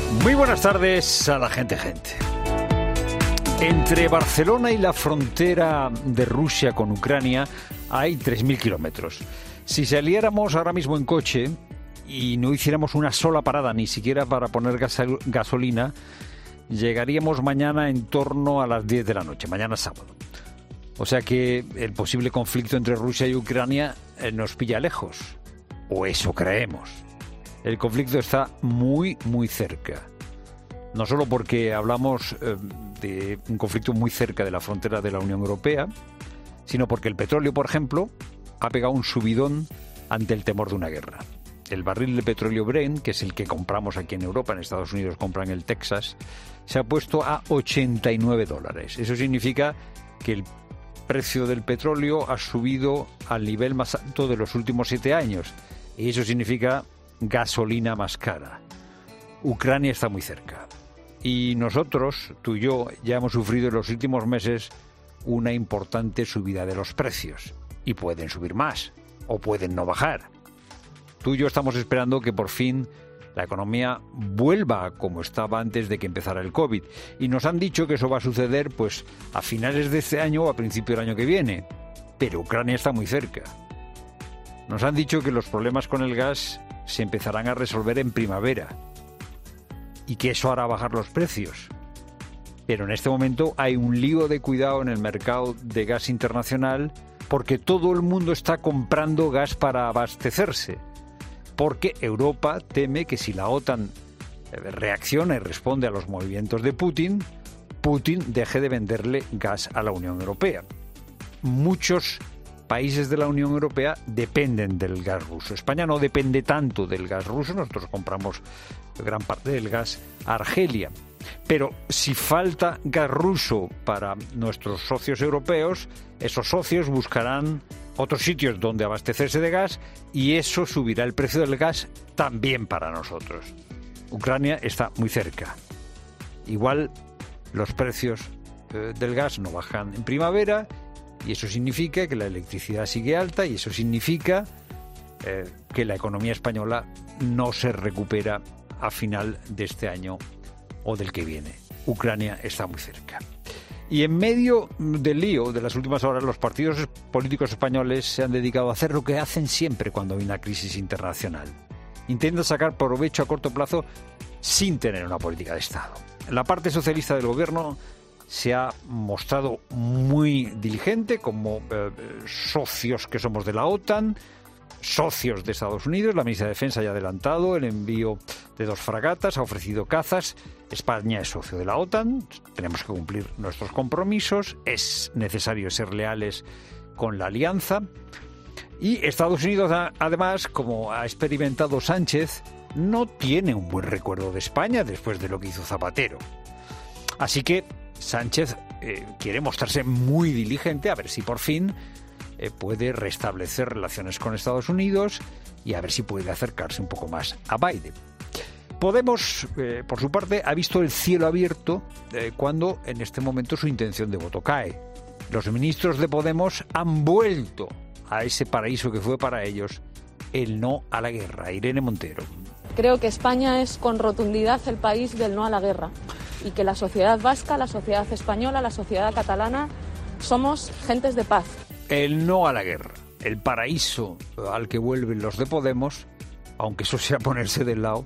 Muy buenas tardes a la gente. Entre Barcelona y la frontera de Rusia con Ucrania hay 3.000 kilómetros. Si saliéramos ahora mismo en coche y no hiciéramos una sola parada, ni siquiera para poner gasolina, llegaríamos mañana en torno a las 10 de la noche, mañana sábado. O sea que el posible conflicto entre Rusia y Ucrania nos pilla lejos, o eso creemos. El conflicto está muy, muy cerca. No solo porque hablamos de un conflicto muy cerca de la frontera de la Unión Europea, sino porque el petróleo, por ejemplo, ha pegado un subidón ante el temor de una guerra. El barril de petróleo Brent, que es el que compramos aquí en Europa, en Estados Unidos compran el Texas, se ha puesto a $89. Eso significa que el precio del petróleo ha subido al nivel más alto de los últimos 7 años. Y eso significa gasolina más cara. Ucrania está muy cerca. Y nosotros, tú y yo, ya hemos sufrido en los últimos meses una importante subida de los precios. Y pueden subir más, o pueden no bajar. Tú y yo estamos esperando que por fin la economía vuelva como estaba antes de que empezara el COVID. Y nos han dicho que eso va a suceder pues a finales de este año o a principio del año que viene. Pero Ucrania está muy cerca. Nos han dicho que los problemas con el gas se empezarán a resolver en primavera y que eso hará bajar los precios. Pero en este momento hay un lío de cuidado en el mercado de gas internacional porque todo el mundo está comprando gas para abastecerse. Porque Europa teme que si la OTAN reacciona y responde a los movimientos de Putin deje de venderle gas a la Unión Europea. Muchos países de la Unión Europea dependen del gas ruso. España no depende tanto del gas ruso, nosotros compramos gran parte del gas a Argelia. Pero si falta gas ruso para nuestros socios europeos, esos socios buscarán otros sitios donde abastecerse de gas y eso subirá el precio del gas también para nosotros. Ucrania está muy cerca. Igual los precios del gas no bajan en primavera y eso significa que la electricidad sigue alta y eso significa que la economía española no se recupera a final de este año o del que viene. Ucrania está muy cerca. Y en medio del lío de las últimas horas, los partidos políticos españoles se han dedicado a hacer lo que hacen siempre cuando hay una crisis internacional. Intentan sacar provecho a corto plazo sin tener una política de Estado. La parte socialista del gobierno se ha mostrado muy diligente como socios que somos de la OTAN, socios de Estados Unidos. La ministra de Defensa ya ha adelantado el envío de 2 fragatas, ha ofrecido cazas. España es socio de la OTAN, tenemos que cumplir nuestros compromisos, es necesario ser leales con la alianza. Y Estados Unidos, además, como ha experimentado Sánchez, no tiene un buen recuerdo de España después de lo que hizo Zapatero. Así que Sánchez quiere mostrarse muy diligente a ver si por fin puede restablecer relaciones con Estados Unidos y a ver si puede acercarse un poco más a Biden. Podemos, por su parte, ha visto el cielo abierto cuando en este momento su intención de voto cae. Los ministros de Podemos han vuelto a ese paraíso que fue para ellos el no a la guerra. Irene Montero. Creo que España es con rotundidad el país del no a la guerra y que la sociedad vasca, la sociedad española, la sociedad catalana somos gentes de paz. El no a la guerra, el paraíso al que vuelven los de Podemos, aunque eso sea ponerse del lado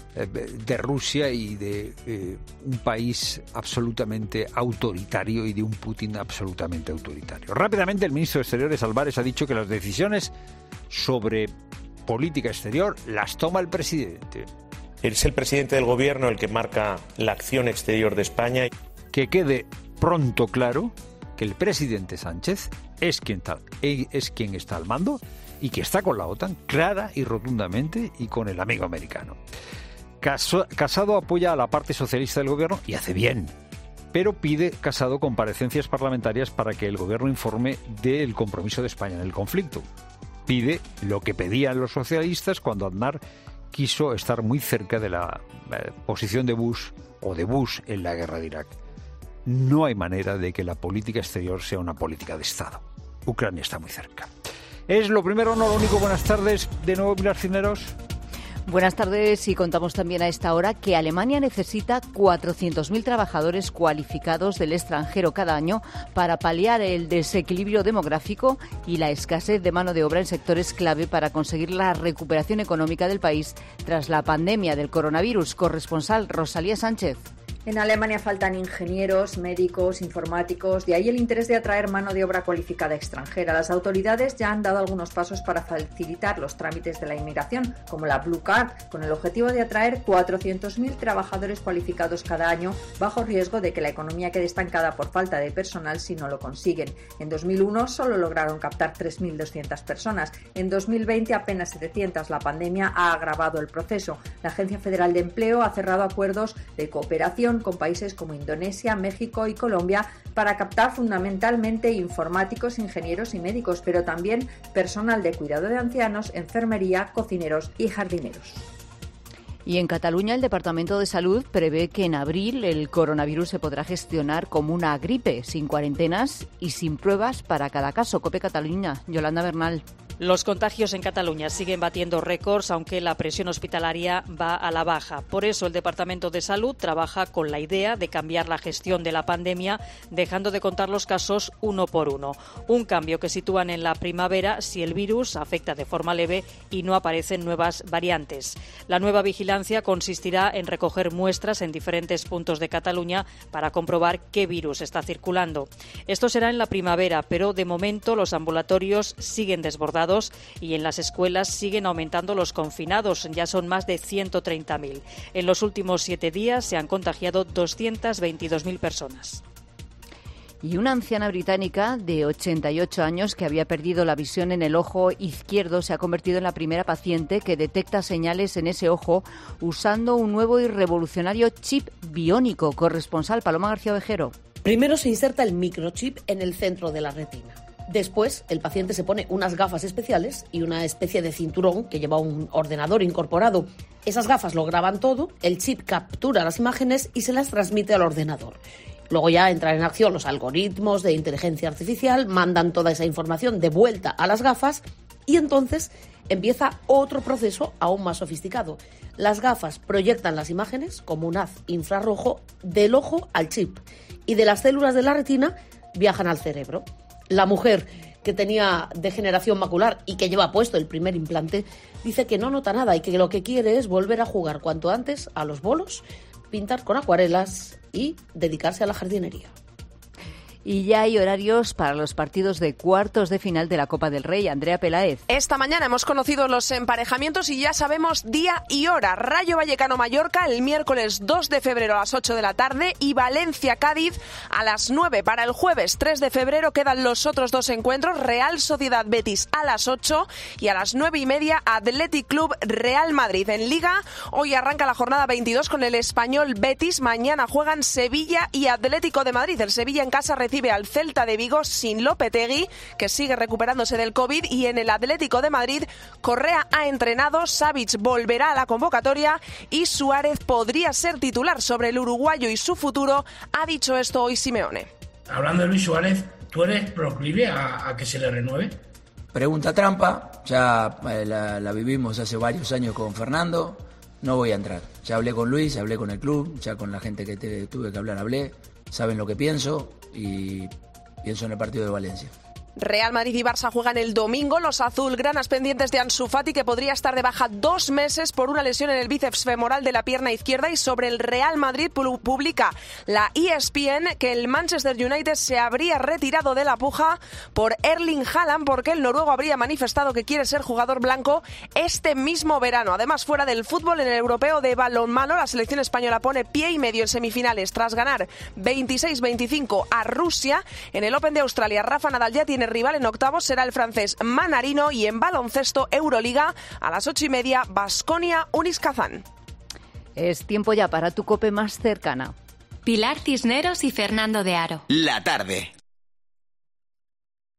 de Rusia y de un país absolutamente autoritario y de un Putin absolutamente autoritario. Rápidamente, el ministro de Exteriores, Álvarez, ha dicho que las decisiones sobre política exterior las toma el presidente. Es el presidente del gobierno el que marca la acción exterior de España. Que quede pronto claro que el presidente Sánchez es quien está al mando y que está con la OTAN clara y rotundamente y con el amigo americano. Casado apoya a la parte socialista del gobierno y hace bien, pero pide Casado comparecencias parlamentarias para que el gobierno informe del compromiso de España en el conflicto. Pide lo que pedían los socialistas cuando Aznar quiso estar muy cerca de la posición de Bush o de Bush en la guerra de Irak. No hay manera de que la política exterior sea una política de Estado. Ucrania está muy cerca. Es lo primero, no lo único. Buenas tardes de nuevo, Pilar Cisneros. Buenas tardes, y contamos también a esta hora que Alemania necesita 400.000 trabajadores cualificados del extranjero cada año para paliar el desequilibrio demográfico y la escasez de mano de obra en sectores clave para conseguir la recuperación económica del país tras la pandemia del coronavirus. Corresponsal Rosalía Sánchez. En Alemania faltan ingenieros, médicos, informáticos, de ahí el interés de atraer mano de obra cualificada extranjera. Las autoridades ya han dado algunos pasos para facilitar los trámites de la inmigración, como la Blue Card, con el objetivo de atraer 400.000 trabajadores cualificados cada año, bajo riesgo de que la economía quede estancada por falta de personal si no lo consiguen. En 2001 solo lograron captar 3.200 personas. En 2020 apenas 700. La pandemia ha agravado el proceso. La Agencia Federal de Empleo ha cerrado acuerdos de cooperación con países como Indonesia, México y Colombia para captar fundamentalmente informáticos, ingenieros y médicos, pero también personal de cuidado de ancianos, enfermería, cocineros y jardineros. Y en Cataluña, el Departamento de Salud prevé que en abril el coronavirus se podrá gestionar como una gripe, sin cuarentenas y sin pruebas para cada caso. COPE Cataluña, Yolanda Bernal. Los contagios en Cataluña siguen batiendo récords, aunque la presión hospitalaria va a la baja. Por eso el Departamento de Salud trabaja con la idea de cambiar la gestión de la pandemia, dejando de contar los casos uno por uno. Un cambio que sitúan en la primavera si el virus afecta de forma leve y no aparecen nuevas variantes. La nueva vigilancia consistirá en recoger muestras en diferentes puntos de Cataluña para comprobar qué virus está circulando. Esto será en la primavera, pero de momento los ambulatorios siguen desbordados y en las escuelas siguen aumentando los confinados. Ya son más de 130.000. En los últimos 7 días se han contagiado 222.000 personas. Y una anciana británica de 88 años que había perdido la visión en el ojo izquierdo se ha convertido en la primera paciente que detecta señales en ese ojo usando un nuevo y revolucionario chip biónico. Corresponsal Paloma García Ovejero. Primero se inserta el microchip en el centro de la retina. Después, el paciente se pone unas gafas especiales y una especie de cinturón que lleva un ordenador incorporado. Esas gafas lo graban todo, el chip captura las imágenes y se las transmite al ordenador. Luego ya entran en acción los algoritmos de inteligencia artificial, mandan toda esa información de vuelta a las gafas y entonces empieza otro proceso aún más sofisticado. Las gafas proyectan las imágenes como un haz infrarrojo del ojo al chip y de las células de la retina viajan al cerebro. La mujer que tenía degeneración macular y que lleva puesto el primer implante dice que no nota nada y que lo que quiere es volver a jugar cuanto antes a los bolos, pintar con acuarelas y dedicarse a la jardinería. Y ya hay horarios para los partidos de cuartos de final de la Copa del Rey. Andrea Peláez. Esta mañana hemos conocido los emparejamientos y ya sabemos día y hora. Rayo Vallecano-Mallorca el miércoles 2 de febrero a las 8 de la tarde y Valencia-Cádiz a las 9. Para el jueves 3 de febrero quedan los otros dos encuentros. Real Sociedad-Betis a las 8 y a las 9:30 Athletic Club-Real Madrid. En Liga, hoy arranca la jornada 22 con el Español Betis. Mañana juegan Sevilla y Atlético de Madrid. El Sevilla en casa recibe al Celta de Vigo sin Lopetegui, que sigue recuperándose del COVID, y en el Atlético de Madrid Correa ha entrenado, Savic volverá a la convocatoria y Suárez podría ser titular. Sobre el uruguayo y su futuro ha dicho esto hoy Simeone. Hablando de Luis Suárez, ¿tú eres proclive a que se le renueve? Pregunta trampa, ya la vivimos hace varios años con Fernando, no voy a entrar. Ya hablé con Luis, hablé con el club, ya con la gente que tuve que hablar hablé, saben lo que pienso y pienso en el partido de Valencia. Real Madrid y Barça juegan el domingo. Los azulgranas pendientes de Ansu Fati, que podría estar de baja 2 meses por una lesión en el bíceps femoral de la pierna izquierda. Y sobre el Real Madrid publica la ESPN que el Manchester United se habría retirado de la puja por Erling Haaland porque el noruego habría manifestado que quiere ser jugador blanco este mismo verano. Además, fuera del fútbol, en el europeo de balonmano, la selección española pone pie y medio en semifinales tras ganar 26-25 a Rusia. En el Open de Australia, Rafa Nadal ya tiene rival en octavos, será el francés Manarino. Y en baloncesto, Euroliga, a las 8:30, Baskonia-Unis Kazán. Es tiempo ya para tu COPE más cercana. Pilar Cisneros y Fernando de Aro. La tarde.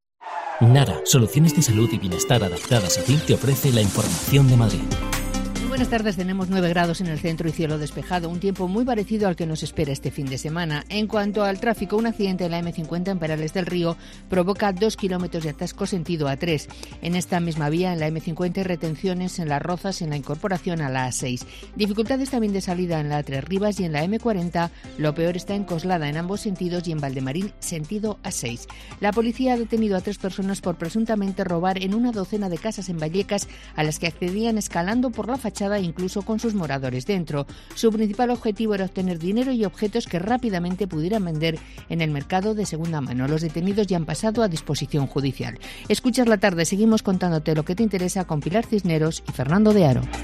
Nara, soluciones de salud y bienestar adaptadas a ti, te ofrece la información de Madrid. Buenas tardes, tenemos 9 grados en el centro y cielo despejado, un tiempo muy parecido al que nos espera este fin de semana. En cuanto al tráfico, un accidente en la M50 en Perales del Río provoca 2 kilómetros de atasco sentido A3. En esta misma vía, en la M50, hay retenciones en Las Rozas en la incorporación a la A6. Dificultades también de salida en la A3 Rivas y en la M40, lo peor está en Coslada en ambos sentidos y en Valdemarín sentido A6. La policía ha detenido a 3 personas por presuntamente robar en una docena de casas en Vallecas a las que accedían escalando por la fachada incluso con sus moradores dentro. Su principal objetivo era obtener dinero y objetos que rápidamente pudieran vender en el mercado de segunda mano. Los detenidos ya han pasado a disposición judicial. Escuchas la tarde, seguimos contándote lo que te interesa con Pilar Cisneros y Fernando de Aro.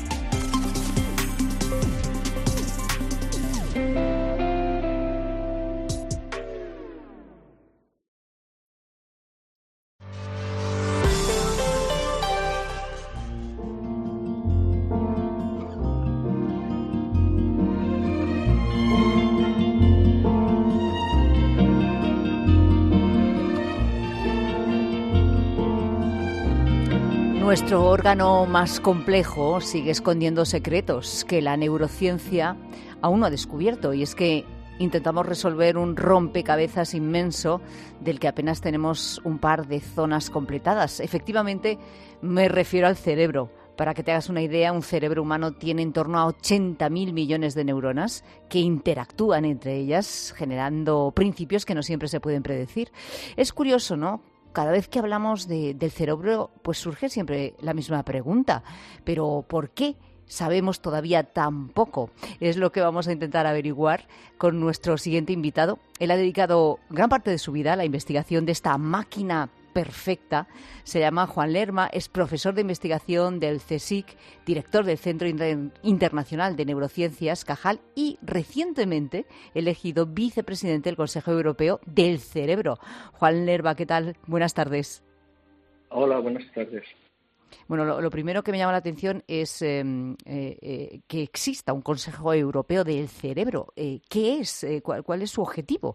Nuestro órgano más complejo sigue escondiendo secretos que la neurociencia aún no ha descubierto, y es que intentamos resolver un rompecabezas inmenso del que apenas tenemos un par de zonas completadas. Efectivamente, me refiero al cerebro. Para que te hagas una idea, un cerebro humano tiene en torno a 80.000 millones de neuronas que interactúan entre ellas, generando principios que no siempre se pueden predecir. Es curioso, ¿no? Cada vez que hablamos del cerebro, pues surge siempre la misma pregunta. ¿Pero por qué sabemos todavía tan poco? Es lo que vamos a intentar averiguar con nuestro siguiente invitado. Él ha dedicado gran parte de su vida a la investigación de esta máquina perfecta. Se llama Juan Lerma, es profesor de investigación del CSIC, director del Centro Internacional de Neurociencias, Cajal, y recientemente elegido vicepresidente del Consejo Europeo del Cerebro. Juan Lerma, ¿qué tal? Buenas tardes. Hola, buenas tardes. Bueno, lo primero que me llama la atención es que exista un Consejo Europeo del Cerebro. ¿Qué es? ¿Cuál es su objetivo?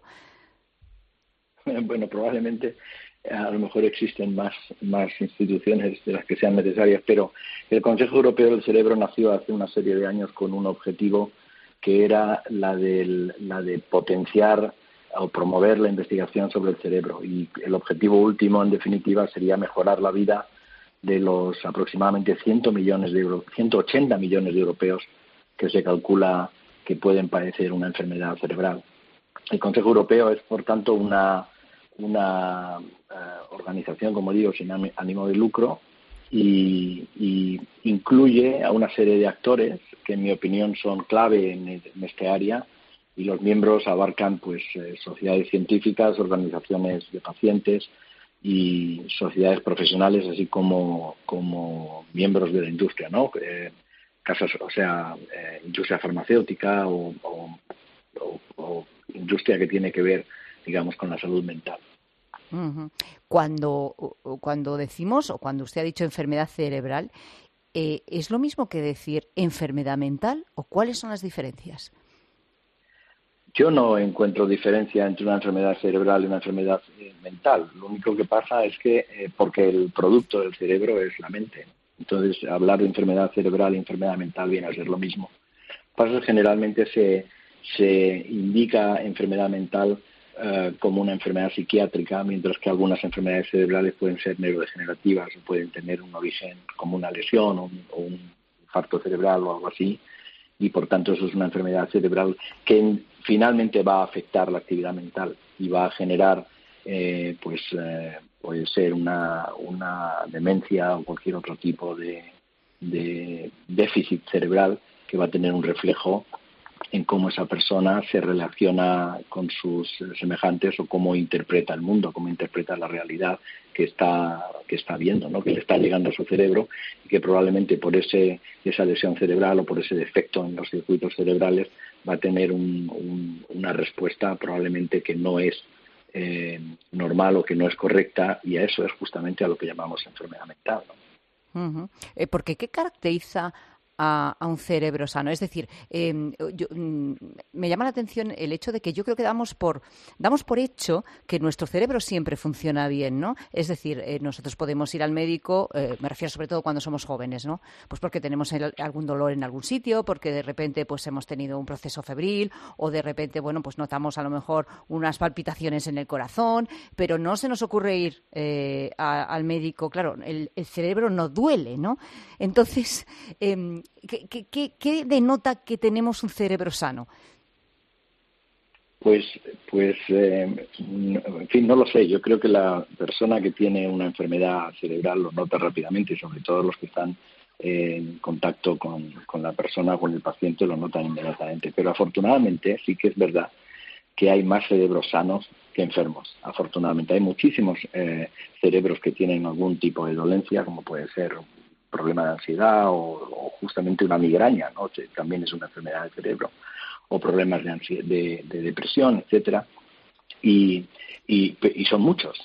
Bueno, probablemente a lo mejor existen más instituciones de las que sean necesarias, pero el Consejo Europeo del Cerebro nació hace una serie de años con un objetivo que era la de potenciar o promover la investigación sobre el cerebro, y el objetivo último, en definitiva, sería mejorar la vida de los aproximadamente 180 millones de europeos que se calcula que pueden padecer una enfermedad cerebral. El Consejo Europeo es, por tanto, una organización, como digo, sin ánimo de lucro, y incluye a una serie de actores que, en mi opinión, son clave en este área, y los miembros abarcan sociedades científicas, organizaciones de pacientes y sociedades profesionales, así como miembros de la industria, ¿no? Industria farmacéutica o industria que tiene que ver, digamos, con la salud mental. Uh-huh. Cuando decimos, o cuando usted ha dicho enfermedad cerebral, ¿es lo mismo que decir enfermedad mental, o cuáles son las diferencias? Yo no encuentro diferencia entre una enfermedad cerebral y una enfermedad mental. Lo único que pasa es que, porque el producto del cerebro es la mente, entonces hablar de enfermedad cerebral y enfermedad mental viene a ser lo mismo. Lo que pasa es que generalmente se indica enfermedad mental como una enfermedad psiquiátrica, mientras que algunas enfermedades cerebrales pueden ser neurodegenerativas o pueden tener un origen como una lesión o un infarto cerebral o algo así, y por tanto eso es una enfermedad cerebral que finalmente va a afectar la actividad mental y va a generar puede ser una demencia o cualquier otro tipo de déficit cerebral que va a tener un reflejo en cómo esa persona se relaciona con sus semejantes o cómo interpreta el mundo, cómo interpreta la realidad que está viendo, ¿no? Que le está llegando a su cerebro, y que probablemente por esa lesión cerebral o por ese defecto en los circuitos cerebrales va a tener una respuesta probablemente que no es normal o que no es correcta, y a eso es justamente a lo que llamamos enfermedad mental, ¿no? Uh-huh. Porque ¿qué caracteriza a un cerebro sano? Es decir, me llama la atención el hecho de que yo creo que damos por hecho que nuestro cerebro siempre funciona bien, ¿no? Es decir, nosotros podemos ir al médico, me refiero sobre todo cuando somos jóvenes, ¿no? Pues porque tenemos algún dolor en algún sitio, porque de repente pues hemos tenido un proceso febril, o de repente, bueno, pues notamos a lo mejor unas palpitaciones en el corazón, pero no se nos ocurre ir al médico. Claro, el cerebro no duele, ¿no? Entonces, ¿qué denota que tenemos un cerebro sano? Pues, en fin, no lo sé. Yo creo que la persona que tiene una enfermedad cerebral lo nota rápidamente, y sobre todo los que están en contacto con la persona, con el paciente, lo notan inmediatamente. Pero afortunadamente sí que es verdad que hay más cerebros sanos que enfermos. Afortunadamente hay muchísimos cerebros que tienen algún tipo de dolencia, como puede ser un problema de ansiedad o justamente una migraña, ¿no? Que también es una enfermedad del cerebro, o problemas de depresión, etcétera, y son muchos.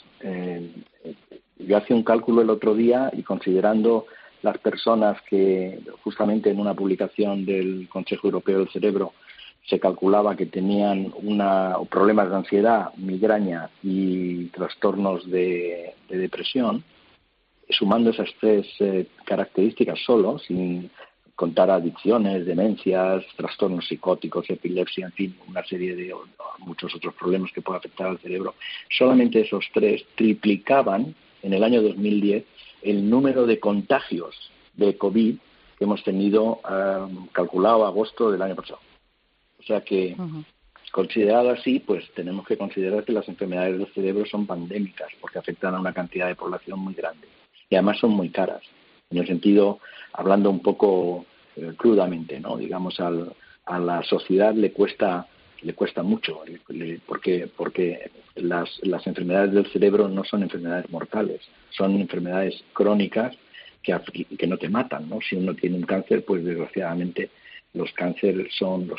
Yo hacía un cálculo el otro día y considerando las personas que justamente en una publicación del Consejo Europeo del Cerebro se calculaba que tenían problemas de ansiedad, migraña y trastornos de depresión, sumando esas tres características solo, sin contar adicciones, demencias, trastornos psicóticos, epilepsia, en fin, una serie de muchos otros problemas que pueden afectar al cerebro, solamente esos tres triplicaban en el año 2010 el número de contagios de COVID que hemos tenido calculado a agosto del año pasado. O sea que, considerado así, pues tenemos que considerar que las enfermedades del cerebro son pandémicas porque afectan a una cantidad de población muy grande y además son muy caras. En el sentido, hablando un poco crudamente, ¿no? Digamos, a la sociedad le cuesta mucho, porque las enfermedades del cerebro no son enfermedades mortales, son enfermedades crónicas que no te matan, ¿no? Si uno tiene un cáncer, pues desgraciadamente los cánceres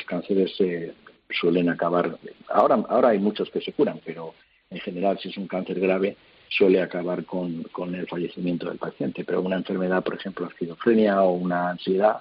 suelen acabar. Ahora hay muchos que se curan, pero en general, si es un cáncer grave, suele acabar con el fallecimiento del paciente. Pero una enfermedad, por ejemplo, esquizofrenia o una ansiedad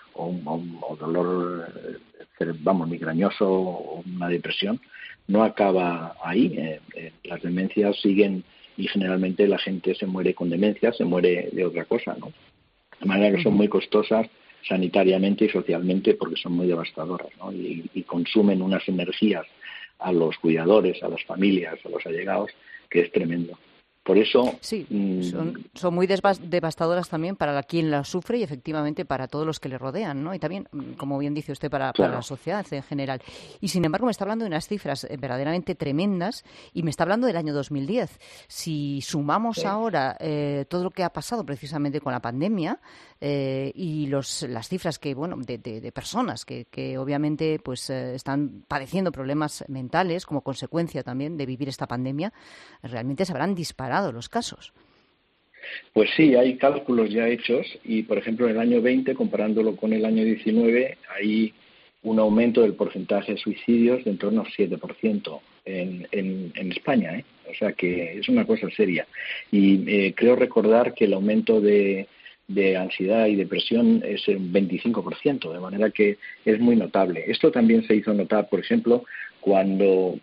o dolor migrañoso o una depresión, no acaba ahí. Las demencias siguen y generalmente la gente se muere con demencia, se muere de otra cosa, ¿no? De manera que son muy costosas sanitariamente y socialmente porque son muy devastadoras, ¿no? Y consumen unas energías a los cuidadores, a las familias, a los allegados, que es tremendo. Por eso sí, son muy devastadoras también para quien las sufre y efectivamente para todos los que le rodean, ¿no? Y también, como bien dice usted, para la sociedad en general. Y sin embargo me está hablando de unas cifras verdaderamente tremendas y me está hablando del año 2010. Si sumamos ahora todo lo que ha pasado precisamente con la pandemia y las cifras que de personas que obviamente pues están padeciendo problemas mentales como consecuencia también de vivir esta pandemia, realmente se habrán disparado los casos. Pues sí, hay cálculos ya hechos y, por ejemplo, en el año 20, comparándolo con el año 19, hay un aumento del porcentaje de suicidios de en torno al 7% en España, ¿eh? O sea que es una cosa seria. Y creo recordar que el aumento de ansiedad y depresión es un 25%, de manera que es muy notable. Esto también se hizo notar, por ejemplo, cuando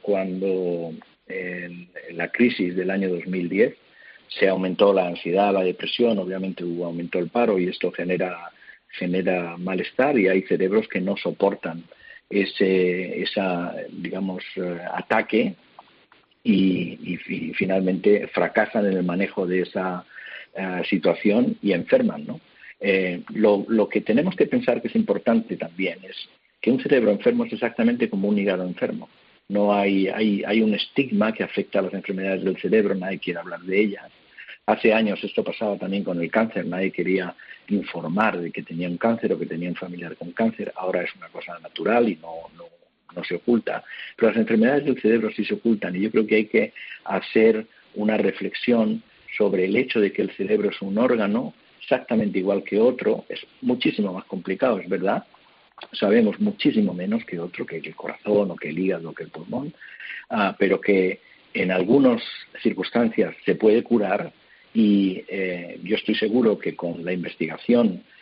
en la crisis del año 2010 se aumentó la ansiedad, la depresión, obviamente aumentó el paro y esto genera malestar y hay cerebros que no soportan ese ataque y finalmente fracasan en el manejo de esa situación y enferman, ¿no? Lo que tenemos que pensar que es importante también es que un cerebro enfermo es exactamente como un hígado enfermo. No hay un estigma que afecta a las enfermedades del cerebro, nadie quiere hablar de ellas. Hace años esto pasaba también con el cáncer, nadie quería informar de que tenía un cáncer o que tenía un familiar con cáncer. Ahora es una cosa natural y no se oculta. Pero las enfermedades del cerebro sí se ocultan y yo creo que hay que hacer una reflexión sobre el hecho de que el cerebro es un órgano exactamente igual que otro, es muchísimo más complicado, es verdad. Sabemos muchísimo menos que otro, que el corazón o que el hígado o que el pulmón, pero que en algunas circunstancias se puede curar y yo estoy seguro que con la investigación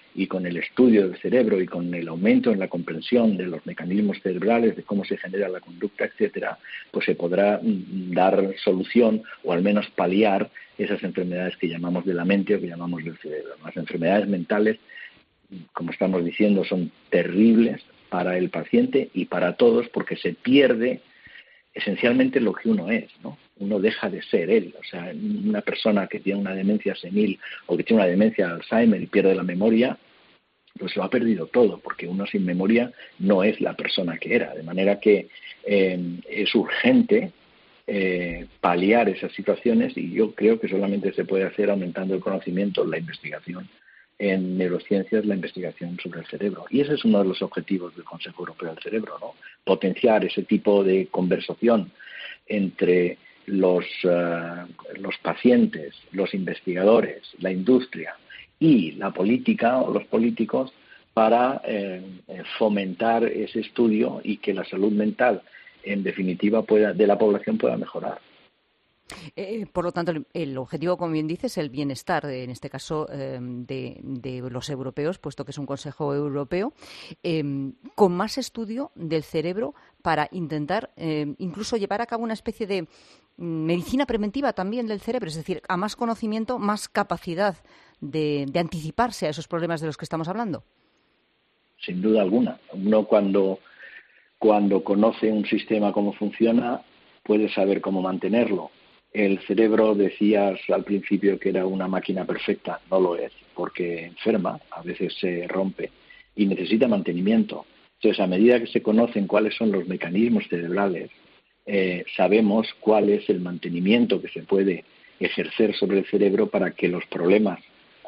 y con el estudio del cerebro y con el aumento en la comprensión de los mecanismos cerebrales, de cómo se genera la conducta, etcétera, pues se podrá dar solución o al menos paliar esas enfermedades que llamamos de la mente o que llamamos del cerebro. Las enfermedades mentales, como estamos diciendo, son terribles para el paciente y para todos porque se pierde esencialmente lo que uno es, ¿no? Uno deja de ser él. O sea, una persona que tiene una demencia senil o que tiene una demencia de Alzheimer y pierde la memoria, pues lo ha perdido todo, porque uno sin memoria no es la persona que era. De manera que es urgente paliar esas situaciones y yo creo que solamente se puede hacer aumentando el conocimiento, la investigación en neurociencias, la investigación sobre el cerebro. Y ese es uno de los objetivos del Consejo Europeo del Cerebro, ¿no? Potenciar ese tipo de conversación entre los pacientes, los investigadores, la industria y la política o los políticos para fomentar ese estudio y que la salud mental, en definitiva, de la población pueda mejorar. Por lo tanto, el objetivo, como bien dices, es el bienestar, en este caso, de los europeos, puesto que es un Consejo Europeo, con más estudio del cerebro para intentar incluso llevar a cabo una especie de medicina preventiva también del cerebro, es decir, a más conocimiento, más capacidad de anticiparse a esos problemas de los que estamos hablando. Sin duda alguna. Uno cuando conoce un sistema cómo funciona, puede saber cómo mantenerlo. El cerebro, decías al principio que era una máquina perfecta, no lo es, porque enferma, a veces se rompe y necesita mantenimiento. Entonces, a medida que se conocen cuáles son los mecanismos cerebrales, sabemos cuál es el mantenimiento que se puede ejercer sobre el cerebro para que los problemas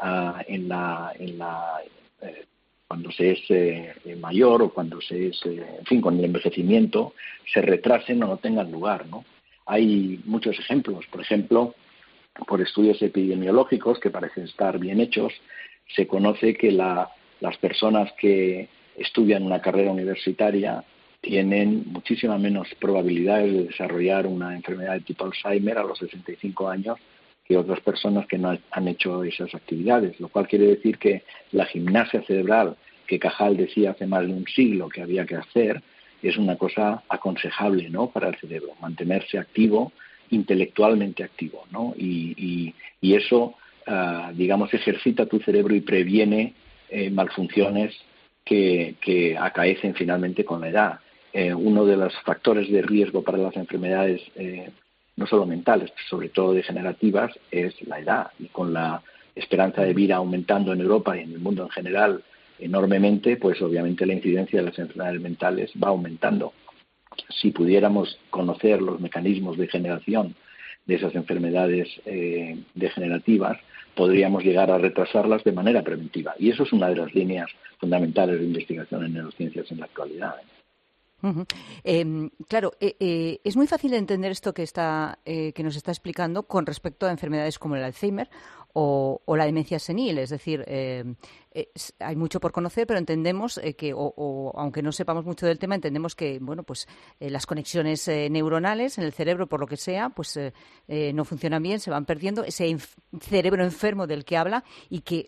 cuando se es mayor o cuando se es, con el envejecimiento, se retrasen o no tengan lugar, ¿no? Hay muchos ejemplos. Por ejemplo, por estudios epidemiológicos que parecen estar bien hechos, se conoce que las personas que estudian una carrera universitaria tienen muchísimas menos probabilidades de desarrollar una enfermedad de tipo Alzheimer a los 65 años que otras personas que no han hecho esas actividades, lo cual quiere decir que la gimnasia cerebral que Cajal decía hace más de un siglo que había que hacer es una cosa aconsejable, ¿no?, para el cerebro, mantenerse activo, intelectualmente activo, ¿no? Y eso, digamos, ejercita tu cerebro y previene malfunciones que acaecen finalmente con la edad. Uno de los factores de riesgo para las enfermedades, no solo mentales, sobre todo degenerativas, es la edad. Y con la esperanza de vida aumentando en Europa y en el mundo en general enormemente, pues obviamente la incidencia de las enfermedades mentales va aumentando. Si pudiéramos conocer los mecanismos de generación de esas enfermedades degenerativas, podríamos llegar a retrasarlas de manera preventiva. Y eso es una de las líneas fundamentales de investigación en neurociencias en la actualidad. Uh-huh. Claro, es muy fácil de entender esto que nos está explicando con respecto a enfermedades como el Alzheimer o la demencia senil. Es decir, hay mucho por conocer, pero entendemos que, aunque no sepamos mucho del tema, entendemos que las conexiones neuronales en el cerebro, por lo que sea, pues no funcionan bien, se van perdiendo. Ese cerebro enfermo del que habla y que,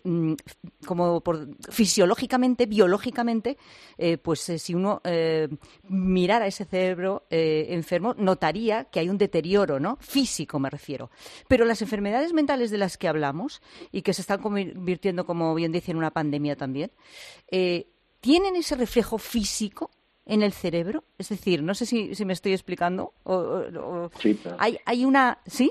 fisiológicamente, biológicamente, si uno mirara ese cerebro enfermo, notaría que hay un deterioro, ¿no?, físico, me refiero. Pero las enfermedades mentales de las que hablamos y que se están convirtiendo, como bien dice, en una pandemia también, ¿tienen ese reflejo físico en el cerebro? Es decir, no sé si me estoy explicando. Sí, claro. ¿Hay una...? ¿Sí?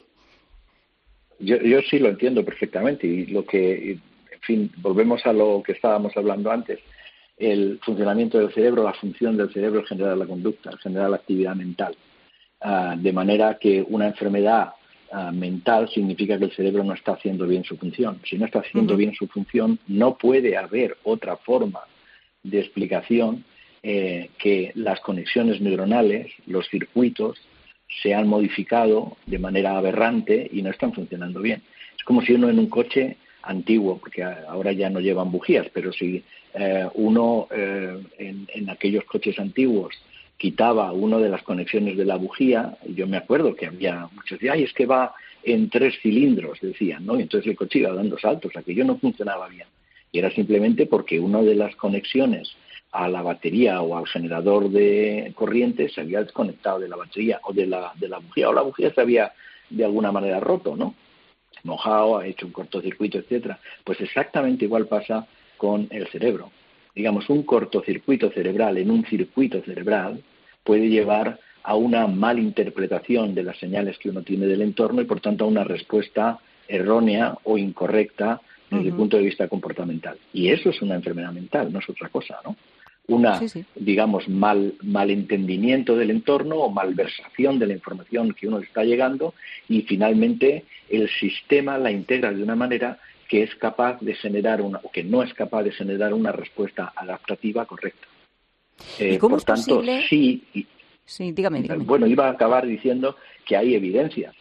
Yo sí lo entiendo perfectamente y volvemos a lo que estábamos hablando antes. El funcionamiento del cerebro, la función del cerebro es generar la conducta, generar la actividad mental. De manera que una enfermedad mental significa que el cerebro no está haciendo bien su función. Si no está haciendo bien su función, no puede haber otra forma de explicación que las conexiones neuronales, los circuitos, se han modificado de manera aberrante y no están funcionando bien. Es como si uno en un coche antiguo, porque ahora ya no llevan bujías, pero si uno en aquellos coches antiguos quitaba una de las conexiones de la bujía, yo me acuerdo que había muchos que es que va en 3 cilindros, decían, ¿no? Y entonces el coche iba dando saltos, aquello no funcionaba bien. Y era simplemente porque una de las conexiones a la batería o al generador de corriente se había desconectado de la batería o de la bujía, o la bujía se había de alguna manera roto, ¿no? Mojado, ha hecho un cortocircuito, etcétera. Pues exactamente igual pasa con el cerebro. Digamos, un cortocircuito cerebral en un circuito cerebral puede llevar a una malinterpretación de las señales que uno tiene del entorno y, por tanto, a una respuesta errónea o incorrecta desde el punto de vista comportamental. Y eso es una enfermedad mental, no es otra cosa, ¿no? Digamos, malentendimiento del entorno o malversación de la información que uno le está llegando, y finalmente el sistema la integra de una manera que es capaz de generar o que no es capaz de generar una respuesta adaptativa correcta. ¿Y cómo por tanto, posible? Sí, dígame. Bueno, iba a acabar diciendo que hay evidencias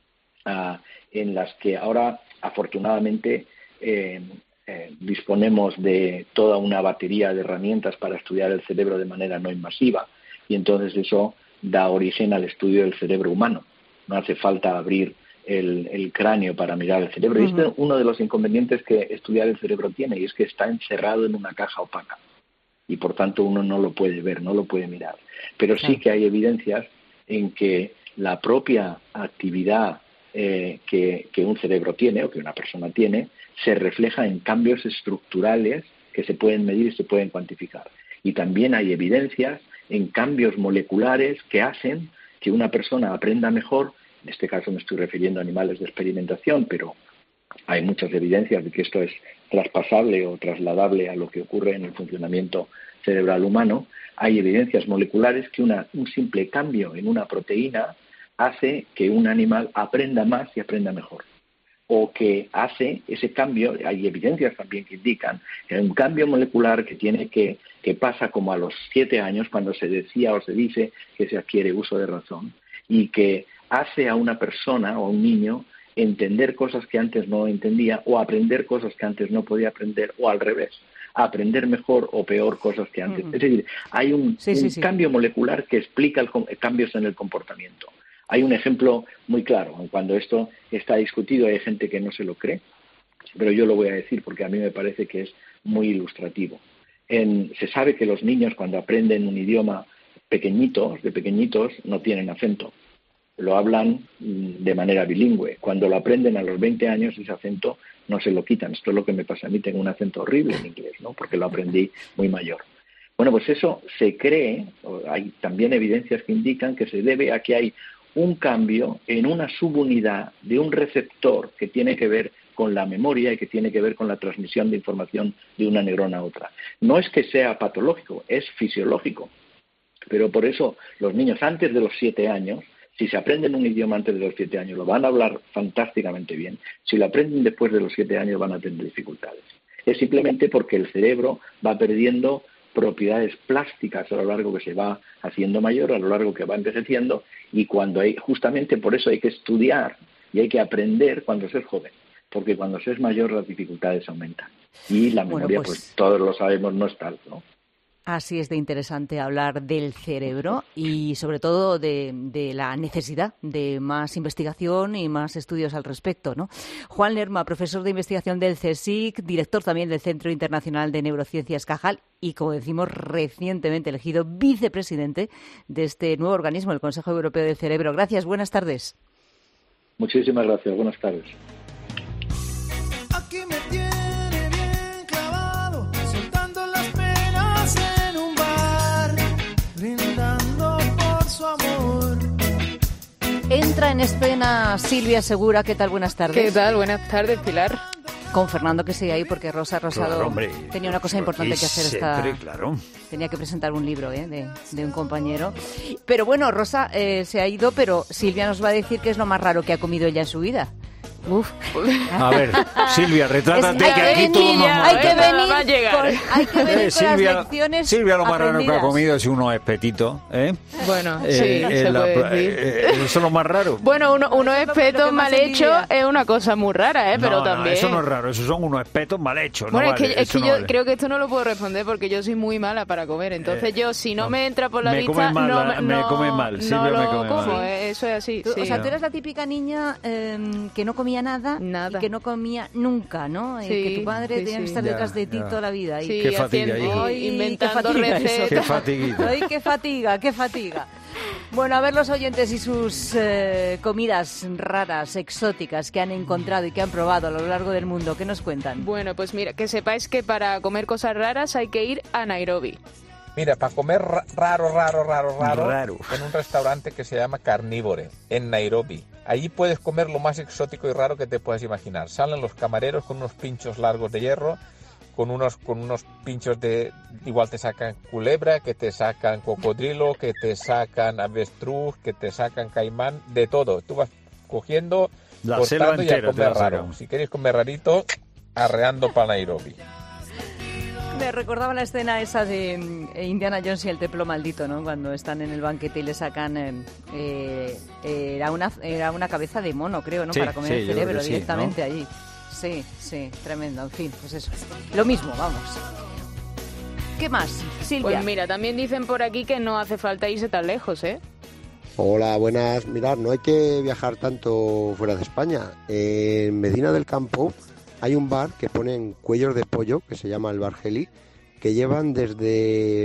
en las que ahora, afortunadamente, disponemos de toda una batería de herramientas para estudiar el cerebro de manera no invasiva, y entonces eso da origen al estudio del cerebro humano. No hace falta abrir el cráneo para mirar el cerebro. Y este es uno de los inconvenientes que estudiar el cerebro tiene, y es que está encerrado en una caja opaca y por tanto uno no lo puede ver, no lo puede mirar. Pero sí que hay evidencias en que la propia actividad que un cerebro tiene o que una persona tiene se refleja en cambios estructurales que se pueden medir y se pueden cuantificar. Y también hay evidencias en cambios moleculares que hacen que una persona aprenda mejor. En este caso me estoy refiriendo a animales de experimentación, pero hay muchas evidencias de que esto es traspasable o trasladable a lo que ocurre en el funcionamiento cerebral humano. Hay evidencias moleculares que un simple cambio en una proteína hace que un animal aprenda más y aprenda mejor. O que hace ese cambio, hay evidencias también que indican que hay un cambio molecular que pasa como a los 7 años, cuando se decía o se dice que se adquiere uso de razón, y que hace a una persona o a un niño entender cosas que antes no entendía, o aprender cosas que antes no podía aprender, o al revés, aprender mejor o peor cosas que antes. Es decir, hay un cambio molecular que explica cambios en el comportamiento. Hay un ejemplo muy claro. Cuando esto está discutido hay gente que no se lo cree, pero yo lo voy a decir porque a mí me parece que es muy ilustrativo. Se sabe que los niños, cuando aprenden un idioma de pequeñitos, no tienen acento. Lo hablan de manera bilingüe. Cuando lo aprenden a los 20 años, ese acento no se lo quitan. Esto es lo que me pasa a mí. Tengo un acento horrible en inglés, ¿no? Porque lo aprendí muy mayor. Bueno, pues eso se cree, hay también evidencias que indican que se debe a que hay un cambio en una subunidad de un receptor que tiene que ver con la memoria y que tiene que ver con la transmisión de información de una neurona a otra. No es que sea patológico, es fisiológico. Pero por eso los niños antes de los 7 años, si se aprenden un idioma antes de los 7 años, lo van a hablar fantásticamente bien. Si lo aprenden después de los 7 años, van a tener dificultades. Es simplemente porque el cerebro va perdiendo propiedades plásticas a lo largo que se va haciendo mayor, a lo largo que va envejeciendo, y justamente por eso hay que estudiar y hay que aprender cuando se es joven, porque cuando se es mayor las dificultades aumentan. Y la memoria, pues todos lo sabemos, no es tal, ¿no? Así es de interesante hablar del cerebro y sobre todo de la necesidad de más investigación y más estudios al respecto, ¿no? Juan Lerma, profesor de investigación del CSIC, director también del Centro Internacional de Neurociencias Cajal y, como decimos, recientemente elegido vicepresidente de este nuevo organismo, el Consejo Europeo del Cerebro. Gracias, buenas tardes. Muchísimas gracias, buenas tardes. Aquí me tiene bien clavado, soltando las penas en un bar, brindando por su amor. Entra en escena Silvia Segura. ¿Qué tal? Buenas tardes. ¿Qué tal? Buenas tardes, Pilar. Con Fernando, que sigue ahí, porque Rosa Rosado tenía una cosa importante que hacer. Tenía que presentar un libro de un compañero. Pero bueno, Rosa se ha ido, pero Silvia nos va a decir qué es lo más raro que ha comido ella en su vida. Uf. A ver, Silvia, retrátate, que aquí todo más hay que venir con las lecciones. Silvia, lo más raro que ha comido es unos espetitos, ¿eh? Bueno, sí, se puede decir. Eso es lo más raro. Bueno, unos espetos mal hechos es una cosa muy rara, ¿eh? Pero también... eso no es raro, esos son unos espetos mal hechos. Bueno, es que yo creo que esto no lo puedo responder porque yo soy muy mala para comer. Entonces yo, si no me entra por la vista, me come mal. Silvia no me lo come como, mal. Eso es así. O sea, tú eres la típica niña que no comía comía nada. Y que no comía nunca, ¿no? Sí, que tu padre tenía que estar detrás de ti toda la vida. Sí, qué fatiga, inventando recetas. Qué fatiguita. Ay, qué fatiga. Bueno, a ver los oyentes y sus comidas raras, exóticas que han encontrado y que han probado a lo largo del mundo. ¿Qué nos cuentan? Bueno, pues mira, que sepáis que para comer cosas raras hay que ir a Nairobi. Mira, para comer raro, en un restaurante que se llama Carnívore, en Nairobi. Allí puedes comer lo más exótico y raro que te puedas imaginar. Salen los camareros con unos pinchos largos de hierro, con unos pinchos de... Igual te sacan culebra, que te sacan cocodrilo, que te sacan avestruz, que te sacan caimán, de todo. Tú vas cogiendo, la selva entera, y a comer raro. Si queréis comer rarito, arreando para Nairobi. Me recordaba la escena esa de Indiana Jones y el templo maldito, ¿no? Cuando están en el banquete y le sacan... era una cabeza de mono, creo, ¿no? Para comer el cerebro directamente, ¿no? Allí. Sí, tremendo. En fin, pues eso. Lo mismo, vamos. ¿Qué más, Silvia? Pues mira, también dicen por aquí que no hace falta irse tan lejos, ¿eh? Hola, buenas. Mirad, no hay que viajar tanto fuera de España. En Medina del Campo hay un bar que ponen cuellos de pollo, que se llama el Bargeli, que llevan desde,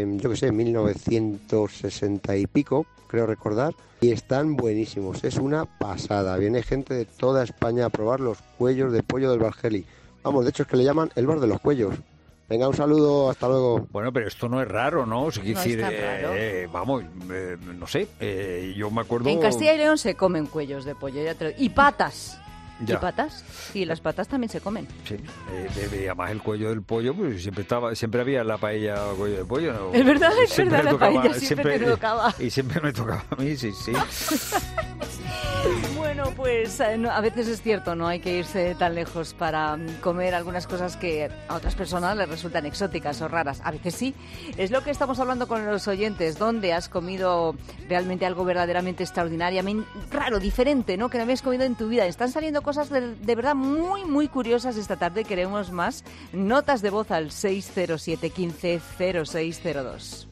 1960 y pico, creo recordar, y están buenísimos. Es una pasada. Viene gente de toda España a probar los cuellos de pollo del Bargeli. Vamos, de hecho es que le llaman el bar de los cuellos. Venga, un saludo, hasta luego. Bueno, pero esto no es raro, ¿no? O sea, no decir, es tan raro. Vamos, no sé, yo me acuerdo... En Castilla y León se comen cuellos de pollo, y patas. Ya. ¿Y patas? Sí, las patas también se comen. Sí, además el cuello del pollo, pues siempre había la paella cuello de pollo, ¿no? Es verdad, la paella siempre te tocaba. Y siempre me tocaba a mí, sí. Bueno, pues a veces es cierto, no hay que irse tan lejos para comer algunas cosas que a otras personas les resultan exóticas o raras. A veces sí. Es lo que estamos hablando con los oyentes. ¿Dónde has comido realmente algo verdaderamente extraordinariamente raro, diferente, ¿no? Que no habías comido en tu vida. Están saliendo cosas de verdad muy, muy curiosas esta tarde. Queremos más. Notas de voz al 607 15 0602.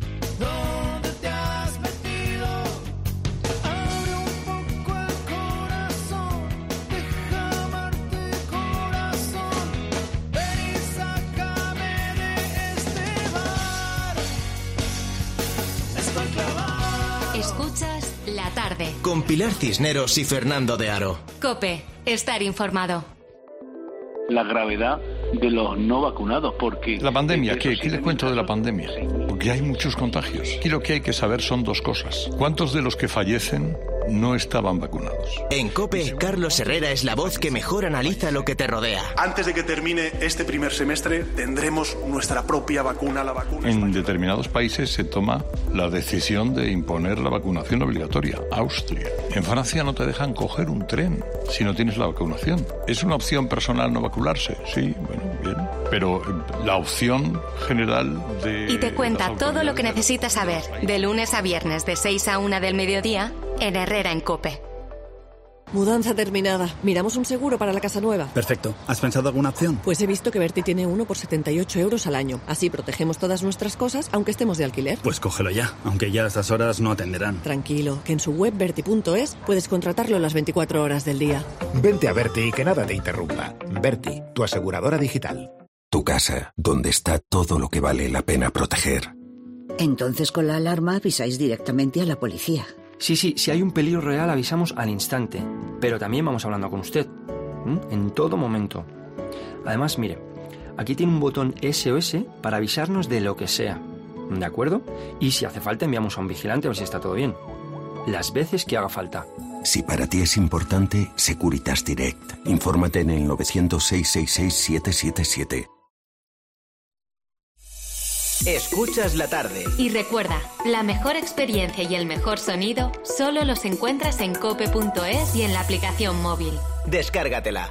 Escuchas La Tarde con Pilar Cisneros y Fernando de Aro. COPE, estar informado. La gravedad de los no vacunados, porque... La pandemia, ¿qué les cuento de la pandemia? Porque hay muchos contagios. Y lo que hay que saber son dos cosas. ¿Cuántos de los que fallecen no estaban vacunados? En COPE, Carlos Herrera es la voz que mejor analiza lo que te rodea. Antes de que termine este primer semestre, tendremos nuestra propia vacuna, la vacuna En determinados países se toma la decisión de imponer la vacunación obligatoria. Austria. En Francia no te dejan coger un tren si no tienes la vacunación. ¿Es una opción personal no vacunarse? Sí, bueno, bien. Pero la opción general de... Y te cuenta todo lo que necesitas saber, de lunes a viernes de 6 a 1 del mediodía, en Herrera en COPE. Mudanza terminada. ¿Miramos un seguro para la casa nueva? Perfecto. ¿Has pensado alguna opción? Pues he visto que Berti tiene uno por 78 euros al año. Así protegemos todas nuestras cosas, aunque estemos de alquiler. Pues cógelo ya, aunque ya a estas horas no atenderán. Tranquilo, que en su web berti.es puedes contratarlo las 24 horas del día. Vente a Berti y que nada te interrumpa. Berti, tu aseguradora digital. Tu casa, donde está todo lo que vale la pena proteger. Entonces con la alarma avisáis directamente a la policía. Sí, si hay un peligro real avisamos al instante, pero también vamos hablando con usted, en todo momento. Además, mire, aquí tiene un botón SOS para avisarnos de lo que sea, ¿de acuerdo? Y si hace falta enviamos a un vigilante a ver si está todo bien. Las veces que haga falta. Si para ti es importante, Securitas Direct. Infórmate en el 900-666-777. Escuchas la tarde. Y recuerda, la mejor experiencia y el mejor sonido solo los encuentras en cope.es y en la aplicación móvil. Descárgatela.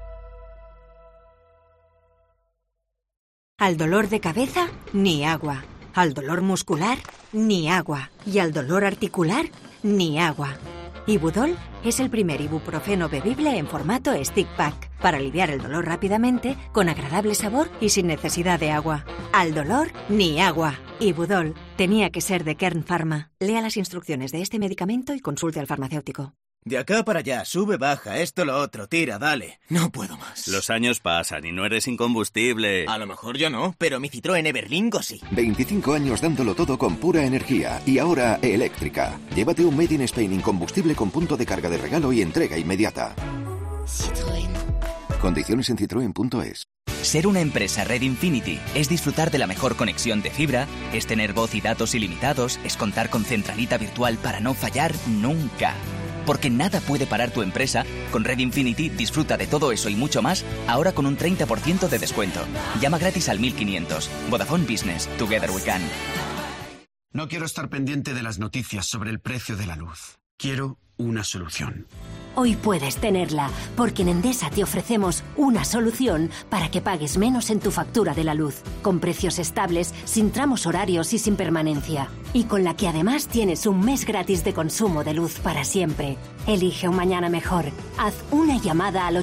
Al dolor de cabeza, ni agua. Al dolor muscular, ni agua. Y al dolor articular, ni agua. Ibudol es el primer ibuprofeno bebible en formato stick pack para aliviar el dolor rápidamente, con agradable sabor y sin necesidad de agua. Al dolor, ni agua. Ibudol tenía que ser de Kern Pharma. Lea las instrucciones de este medicamento y consulte al farmacéutico. De acá para allá, sube, baja, esto, lo otro, tira, dale. No puedo más. Los años pasan y no eres incombustible. A lo mejor yo no, pero mi Citroën Everlingo sí. 25 años dándolo todo con pura energía y ahora eléctrica. Llévate un Made in Spain incombustible con punto de carga de regalo y entrega inmediata. Citroën. Condiciones en citroen.es. Ser una empresa Red Infinity es disfrutar de la mejor conexión de fibra, es tener voz y datos ilimitados, es contar con centralita virtual para no fallar nunca. Porque nada puede parar tu empresa, con Red Infinity disfruta de todo eso y mucho más, ahora con un 30% de descuento. Llama gratis al 1500. Vodafone Business. Together we can. No quiero estar pendiente de las noticias sobre el precio de la luz. Quiero una solución. Hoy puedes tenerla, porque en Endesa te ofrecemos una solución para que pagues menos en tu factura de la luz, con precios estables, sin tramos horarios y sin permanencia. Y con la que además tienes un mes gratis de consumo de luz para siempre. Elige un mañana mejor. Haz una llamada al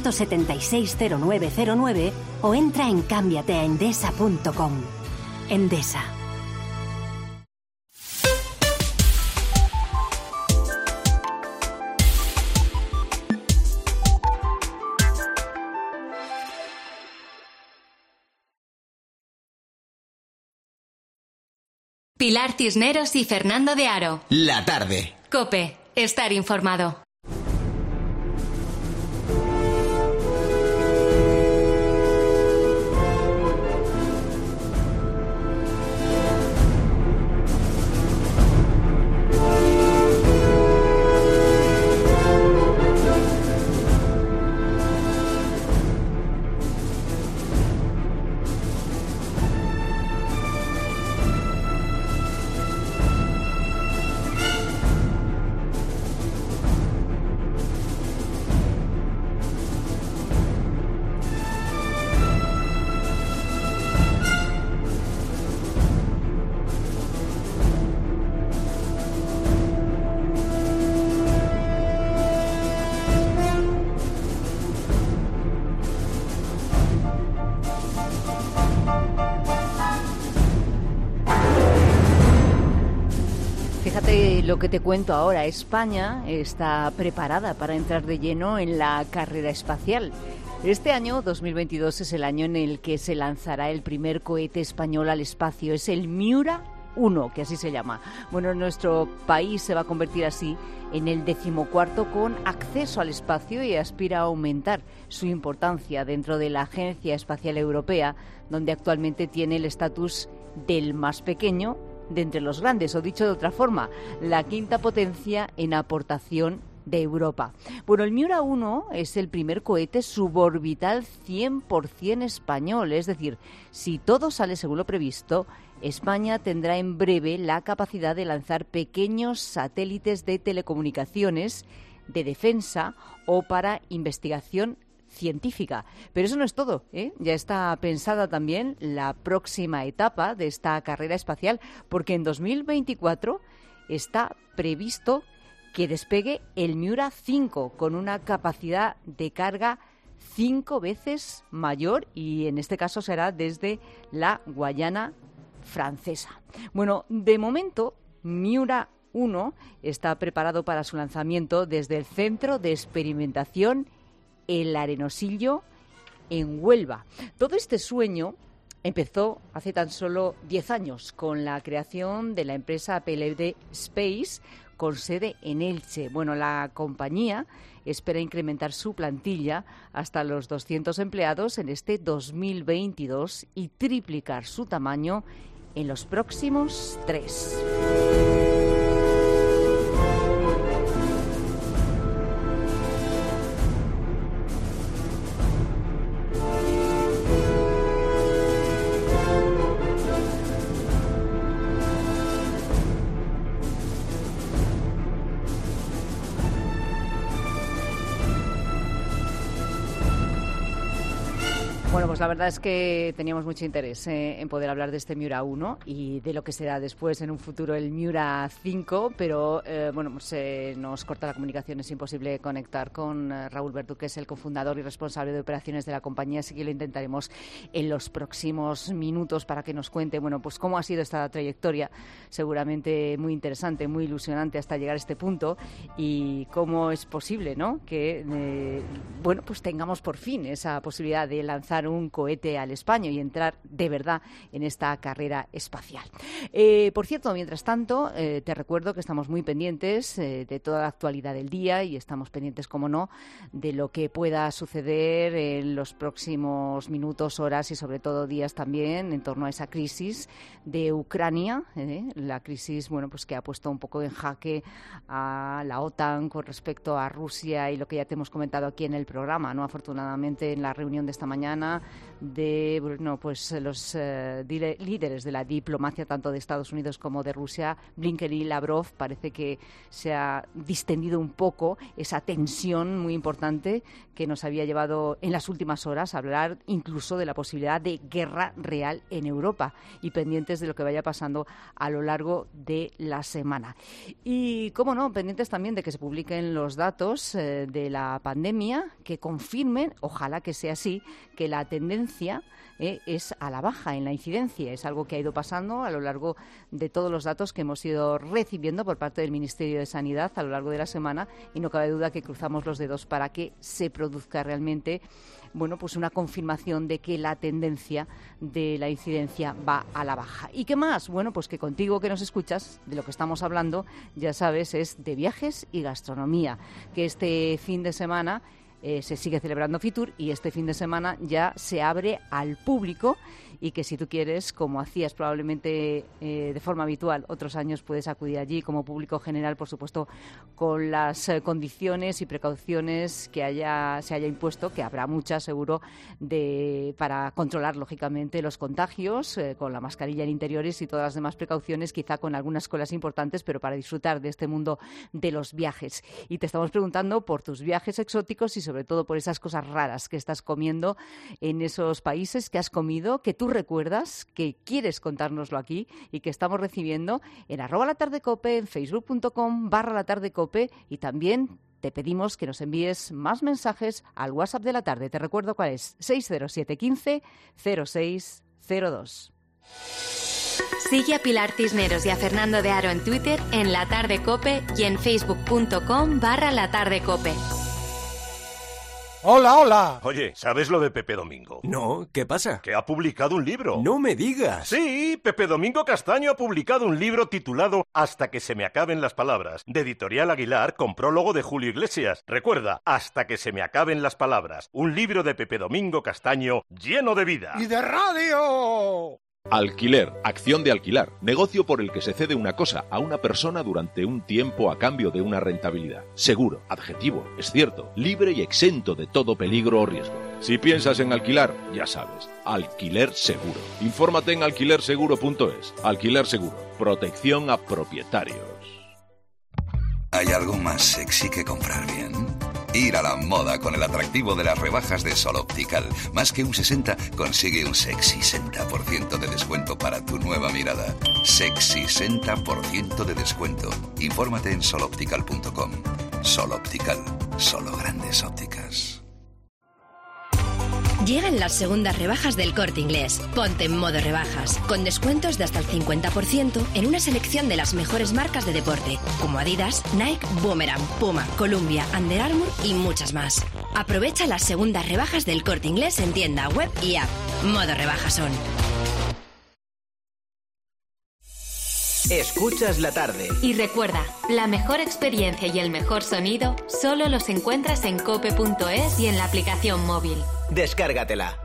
876-0909 o entra en cambiateaendesa.com. Endesa. Pilar Cisneros y Fernando de Aro. La tarde. COPE. Estar informado. Fíjate lo que te cuento ahora. España está preparada para entrar de lleno en la carrera espacial. Este año, 2022, es el año en el que se lanzará el primer cohete español al espacio. Es el Miura 1, que así se llama. Bueno, nuestro país se va a convertir así en el 14º con acceso al espacio y aspira a aumentar su importancia dentro de la Agencia Espacial Europea, donde actualmente tiene el estatus del más pequeño de entre los grandes, o dicho de otra forma, la quinta potencia en aportación de Europa. Bueno, el Miura 1 es el primer cohete suborbital 100% español, es decir, si todo sale según lo previsto, España tendrá en breve la capacidad de lanzar pequeños satélites de telecomunicaciones, de defensa o para investigación científica. Pero eso no es todo, ¿eh? Ya está pensada también la próxima etapa de esta carrera espacial, porque en 2024 está previsto que despegue el Miura 5 con una capacidad de carga 5 veces mayor, y en este caso será desde la Guayana Francesa. Bueno, de momento, Miura 1 está preparado para su lanzamiento desde el Centro de Experimentación El Arenosillo, en Huelva. Todo este sueño empezó hace tan solo 10 años con la creación de la empresa PLD Space, con sede en Elche. Bueno, la compañía espera incrementar su plantilla hasta los 200 empleados en este 2022 y triplicar su tamaño en los próximos 3. Bueno, pues la verdad es que teníamos mucho interés en poder hablar de este Miura 1 y de lo que será después en un futuro el Miura 5, pero bueno, pues nos corta la comunicación, es imposible conectar con Raúl Verdú, que es el cofundador y responsable de operaciones de la compañía, así que lo intentaremos en los próximos minutos para que nos cuente, bueno, pues cómo ha sido esta trayectoria, seguramente muy interesante, muy ilusionante hasta llegar a este punto, y cómo es posible, ¿no?, que bueno, pues tengamos por fin esa posibilidad de lanzar un cohete al espacio y entrar de verdad en esta carrera espacial. Por cierto, mientras tanto, te recuerdo que estamos muy pendientes de toda la actualidad del día y estamos pendientes, como no, de lo que pueda suceder en los próximos minutos, horas y sobre todo días también en torno a esa crisis de Ucrania, la crisis, bueno, pues que ha puesto un poco en jaque a la OTAN con respecto a Rusia y lo que ya te hemos comentado aquí en el programa, ¿no? Afortunadamente, en la reunión de esta mañana de, bueno, pues los líderes de la diplomacia tanto de Estados Unidos como de Rusia, Blinken y Lavrov, parece que se ha distendido un poco esa tensión muy importante que nos había llevado en las últimas horas a hablar incluso de la posibilidad de guerra real en Europa, y pendientes de lo que vaya pasando a lo largo de la semana. Y, cómo no, pendientes también de que se publiquen los datos de la pandemia que confirmen, ojalá que sea así, que la tendencia es a la baja en la incidencia. Es algo que ha ido pasando a lo largo de todos los datos que hemos ido recibiendo por parte del Ministerio de Sanidad a lo largo de la semana, y no cabe duda que cruzamos los dedos para que se produzca realmente, bueno, pues una confirmación de que la tendencia de la incidencia va a la baja. ¿Y qué más? Bueno, pues que contigo que nos escuchas, de lo que estamos hablando, ya sabes, es de viajes y gastronomía, que este fin de semana se sigue celebrando Fitur y este fin de semana ya se abre al público, y que si tú quieres, como hacías probablemente de forma habitual otros años, puedes acudir allí como público general, por supuesto, con las condiciones y precauciones que se haya impuesto, que habrá muchas seguro, para controlar lógicamente los contagios, con la mascarilla en interiores y todas las demás precauciones, quizá con algunas colas importantes, pero para disfrutar de este mundo de los viajes. Y te estamos preguntando por tus viajes exóticos y sobre todo por esas cosas raras que estás comiendo en esos países, que has comido, que tú recuerdas, que quieres contárnoslo aquí y que estamos recibiendo en @latardecope, en facebook.com/latardecope, y también te pedimos que nos envíes más mensajes al WhatsApp de la tarde. Te recuerdo cuál es: 60715 0602. Sigue a Pilar Cisneros y a Fernando de Aro en Twitter, en La Tarde Cope, y en facebook.com/latardecope. ¡Hola, hola! Oye, ¿sabes lo de Pepe Domingo? No, ¿qué pasa? Que ha publicado un libro. ¡No me digas! Sí, Pepe Domingo Castaño ha publicado un libro titulado Hasta que se me acaben las palabras, de Editorial Aguilar, con prólogo de Julio Iglesias. Recuerda, Hasta que se me acaben las palabras, un libro de Pepe Domingo Castaño lleno de vida. ¡Y de radio! Alquiler, acción de alquilar, negocio por el que se cede una cosa a una persona durante un tiempo a cambio de una rentabilidad. Seguro, adjetivo, es cierto, libre y exento de todo peligro o riesgo. Si piensas en alquilar, ya sabes, Alquiler Seguro. Infórmate en alquilerseguro.es. Alquiler Seguro, protección a propietarios. ¿Hay algo más sexy que comprar bien? Ir a la moda con el atractivo de las rebajas de Sol Optical. Más que un 60, consigue un sexy 60% de descuento para tu nueva mirada. Sexy 60% de descuento. Infórmate en soloptical.com. Sol Optical. Solo grandes ópticas. Llegan las segundas rebajas del Corte Inglés. Ponte en modo rebajas, con descuentos de hasta el 50% en una selección de las mejores marcas de deporte, como Adidas, Nike, Boomerang, Puma, Columbia, Under Armour y muchas más. Aprovecha las segundas rebajas del Corte Inglés en tienda, web y app. Modo rebajas son. Escuchas la tarde. Y recuerda, la mejor experiencia y el mejor sonido solo los encuentras en cope.es y en la aplicación móvil. Descárgatela.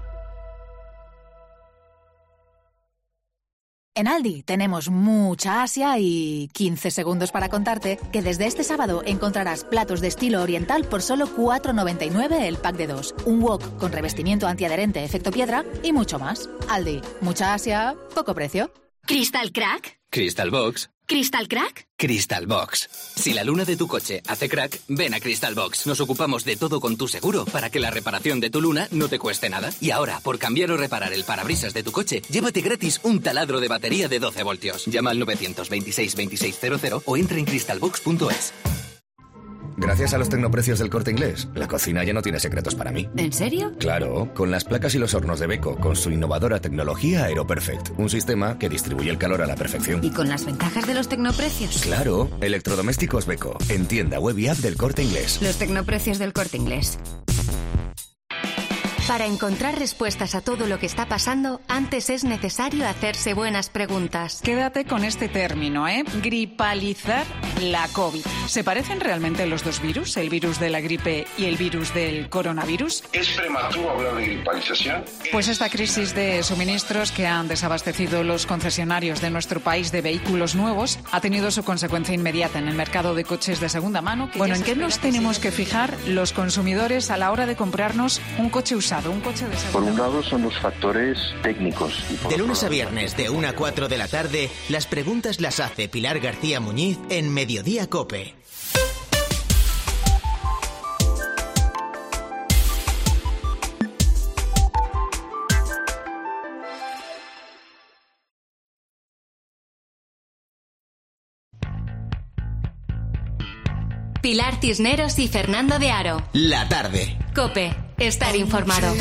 En Aldi tenemos mucha Asia y 15 segundos para contarte que desde este sábado encontrarás platos de estilo oriental por solo 4,99 el pack de 2, un wok con revestimiento antiadherente efecto piedra y mucho más. Aldi, mucha Asia, poco precio. ¿Crystal Crack? Crystal Box. ¿Crystal Crack? Crystal Box. Si la luna de tu coche hace crack, ven a Crystal Box. Nos ocupamos de todo con tu seguro para que la reparación de tu luna no te cueste nada. Y ahora, por cambiar o reparar el parabrisas de tu coche, llévate gratis un taladro de batería de 12 voltios. Llama al 926 2600 o entra en crystalbox.es. Gracias a los tecnoprecios del Corte Inglés, la cocina ya no tiene secretos para mí. ¿En serio? Claro, con las placas y los hornos de Beko, con su innovadora tecnología AeroPerfect, un sistema que distribuye el calor a la perfección. ¿Y con las ventajas de los tecnoprecios? Claro, electrodomésticos Beko, en tienda web y app del Corte Inglés. Los tecnoprecios del Corte Inglés. Para encontrar respuestas a todo lo que está pasando, antes es necesario hacerse buenas preguntas. Quédate con este término, gripalizar la COVID. ¿Se parecen realmente los dos virus, el virus de la gripe y el virus del coronavirus? ¿Es prematuro hablar de gripalización? Pues esta crisis de suministros que han desabastecido los concesionarios de nuestro país de vehículos nuevos ha tenido su consecuencia inmediata en el mercado de coches de segunda mano. Bueno, ¿en qué nos tenemos que fijar los consumidores a la hora de comprarnos un coche usado? Por un lado son los factores técnicos. De lunes a viernes, de 1 a 4 de la tarde, las preguntas las hace Pilar García Muñiz en Mediodía COPE. Pilar Cisneros y Fernando de Aro. La tarde. COPE. Estar informado.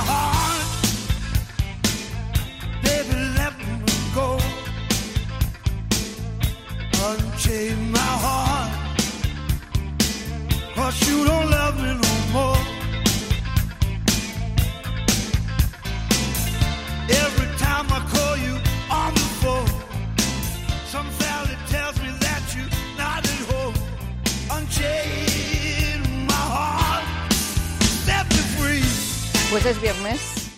Pues es viernes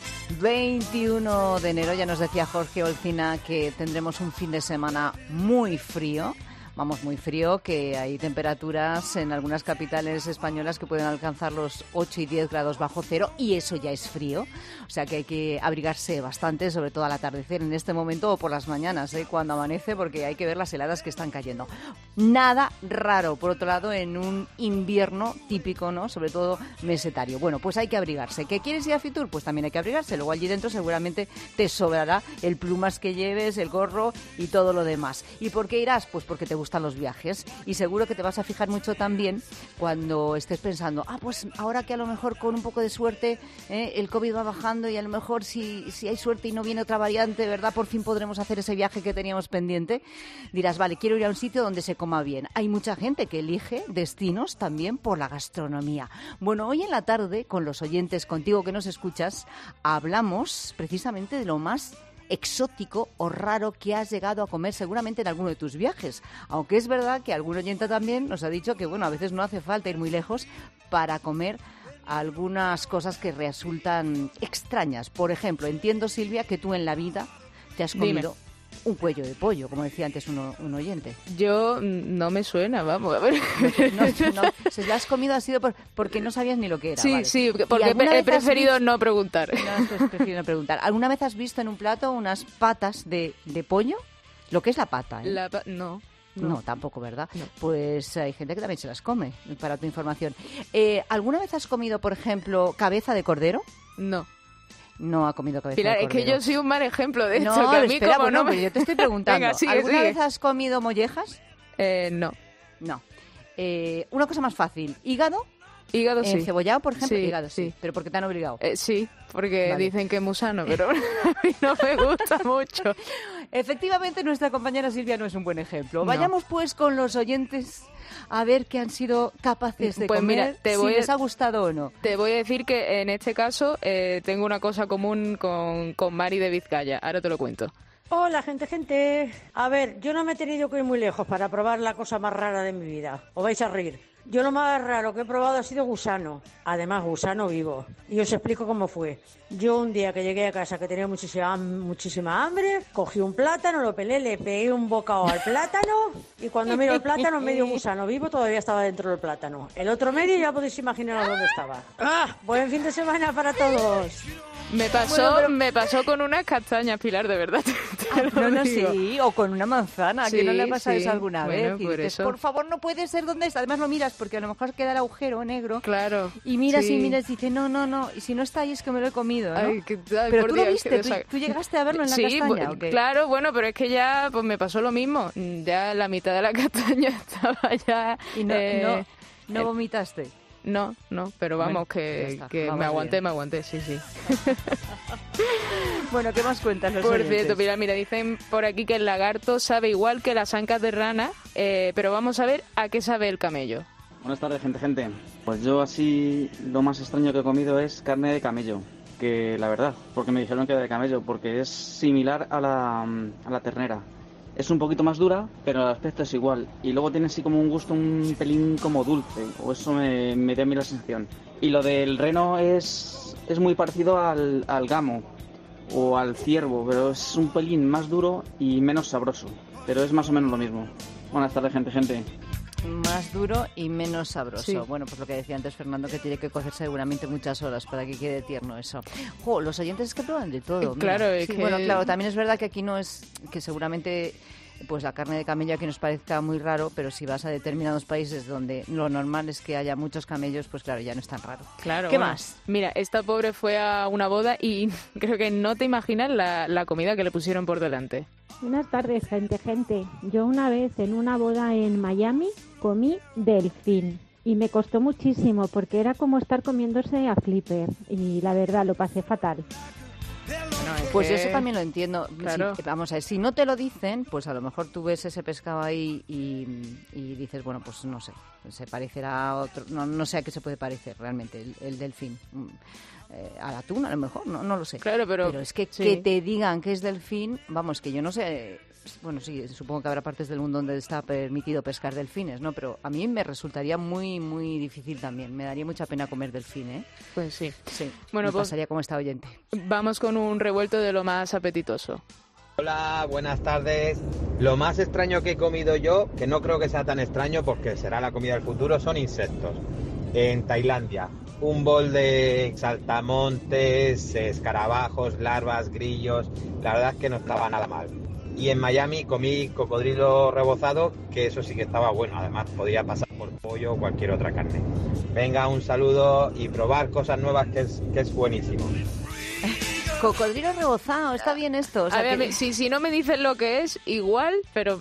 21 de enero, ya nos decía Jorge Olcina que tendremos un fin de semana muy frío. Vamos, muy frío, que hay temperaturas en algunas capitales españolas que pueden alcanzar los 8 y 10 grados bajo cero, y eso ya es frío. O sea que hay que abrigarse bastante, sobre todo al atardecer en este momento o por las mañanas, cuando amanece, porque hay que ver las heladas que están cayendo. Nada raro, por otro lado, en un invierno típico, ¿no? Sobre todo mesetario. Bueno, pues hay que abrigarse. ¿Qué quieres ir a Fitur? Pues también hay que abrigarse. Luego allí dentro seguramente te sobrará el plumas que lleves, el gorro y todo lo demás. ¿Y por qué irás? Pues porque te gustan los viajes, y seguro que te vas a fijar mucho también cuando estés pensando, pues ahora que a lo mejor con un poco de suerte el COVID va bajando y a lo mejor si hay suerte y no viene otra variante, ¿verdad? Por fin podremos hacer ese viaje que teníamos pendiente. Dirás, vale, quiero ir a un sitio donde se coma bien. Hay mucha gente que elige destinos también por la gastronomía. Bueno, hoy en la tarde, con los oyentes, contigo que nos escuchas, hablamos precisamente de lo más exótico o raro que has llegado a comer seguramente en alguno de tus viajes. Aunque es verdad que algún oyente también nos ha dicho que, bueno, a veces no hace falta ir muy lejos para comer algunas cosas que resultan extrañas. Por ejemplo, entiendo, Silvia, que tú en la vida te has comido un cuello de pollo, como decía antes un oyente. Yo no me suena, vamos, a ver. No, si lo has comido ha sido porque no sabías ni lo que era. Sí, vale. sí, porque he preferido no preguntar. Prefiero no preguntar. ¿Alguna vez has visto en un plato unas patas de pollo? Lo que es la pata, No. No, tampoco, ¿verdad? No. Pues hay gente que también se las come, para tu información. ¿Alguna vez has comido, por ejemplo, cabeza de cordero? No. No ha comido cabeza Pilar, de cordero. Es que yo soy un mal ejemplo de esto. No, que a mí espera, como pero yo te estoy preguntando. Venga, sigue. ¿Alguna vez has comido mollejas? No. No. Una cosa más fácil. ¿Hígado? Hígado sí. ¿Encebollado, por ejemplo? Sí, hígado sí. ¿Pero por qué te han obligado? Sí, porque dicen que es muy sano, pero a mí no me gusta mucho. Efectivamente, nuestra compañera Silvia no es un buen ejemplo. No. Vayamos pues con los oyentes a ver qué han sido capaces de comer, si les ha gustado o no. Te voy a decir que en este caso tengo una cosa común con Mari de Vizcaya. Ahora te lo cuento. Hola, gente. A ver, yo no me he tenido que ir muy lejos para probar la cosa más rara de mi vida. Os vais a reír. Yo lo más raro que he probado ha sido gusano. Además, gusano vivo. Y os explico cómo fue. Yo un día que llegué a casa, que tenía muchísima hambre, cogí un plátano, lo pelé, le pegué un bocado al plátano y cuando miro el plátano, medio gusano vivo todavía estaba dentro del plátano. El otro medio ya podéis imaginaros dónde estaba. Buen fin de semana para todos. Me pasó con unas castañas, Pilar, de verdad. No, sí, o con una manzana, Sí, que no le ha pasado sí. eso alguna Bueno, vez. Y por dices, eso. por favor, no puede ser donde está. Además lo miras, porque a lo mejor queda el agujero negro. Claro. Y miras Sí. y miras y dices, no. Y si no está ahí es que me lo he comido, ¿no? Ay, Pero por tú lo Dios, viste, que tú llegaste a verlo en la Sí, castaña, ¿o qué? claro, bueno, pero es que ya pues me pasó lo mismo. Ya la mitad de la castaña estaba ya... Y no vomitaste. No, pero vamos, Bueno, ya está, que vamos me aguanté, sí. Bueno, ¿qué más cuentas los Por oyentes? cierto, Pilar, mira, dicen por aquí que el lagarto sabe igual que las ancas de rana, pero vamos a ver a qué sabe el camello. Buenas tardes, gente. Pues yo así lo más extraño que he comido es carne de camello, que la verdad, porque me dijeron que era de camello, porque es similar a la ternera. Es un poquito más dura, pero el aspecto es igual. Y luego tiene así como un gusto un pelín como dulce, o eso me dio a mí la sensación. Y lo del reno es muy parecido al gamo o al ciervo, pero es un pelín más duro y menos sabroso. Pero es más o menos lo mismo. Buenas tardes, gente. Más duro y menos sabroso. Sí. Bueno, pues lo que decía antes Fernando, que tiene que cocer seguramente muchas horas para que quede tierno eso. Jo, los oyentes es que prueban de todo. Claro, mira. es Sí, que... bueno, claro, también es verdad que aquí no es, que seguramente pues la carne de camello aquí nos parezca muy raro, pero si vas a determinados países donde lo normal es que haya muchos camellos, pues claro, ya no es tan raro. Claro. ¿Qué bueno, más? Mira, esta pobre fue a una boda y creo que no te imaginas la comida que le pusieron por delante. Buenas tardes, gente. Yo una vez en una boda en Miami comí delfín y me costó muchísimo porque era como estar comiéndose a Flipper y la verdad lo pasé fatal. Pues yo eso también lo entiendo. Claro. Vamos a ver, si no te lo dicen, pues a lo mejor tú ves ese pescado ahí y dices, bueno, pues no sé, se parecerá a otro, no sé a qué se puede parecer realmente el delfín. Al atún, a lo mejor, no lo sé. Claro, pero es que sí. que te digan que es delfín, vamos, que yo no sé. Bueno, sí, supongo que habrá partes del mundo donde está permitido pescar delfines, ¿no? Pero a mí me resultaría muy, muy difícil también. Me daría mucha pena comer delfín, ¿eh? Pues sí. Sí, Bueno, me pues pasaría como esta oyente. vamos con un revuelto de lo más apetitoso. Hola, buenas tardes. Lo más extraño que he comido yo, que no creo que sea tan extraño porque será la comida del futuro, son insectos. En Tailandia, un bol de saltamontes, escarabajos, larvas, grillos, la verdad es que no estaba nada mal. Y en Miami comí cocodrilo rebozado, que eso sí que estaba bueno, además podía pasar por pollo o cualquier otra carne. Venga, un saludo y probar cosas nuevas que es buenísimo. Cocodrilo rebozado, está bien esto. O sea, A ver, que- si no me dices lo que es, igual, pero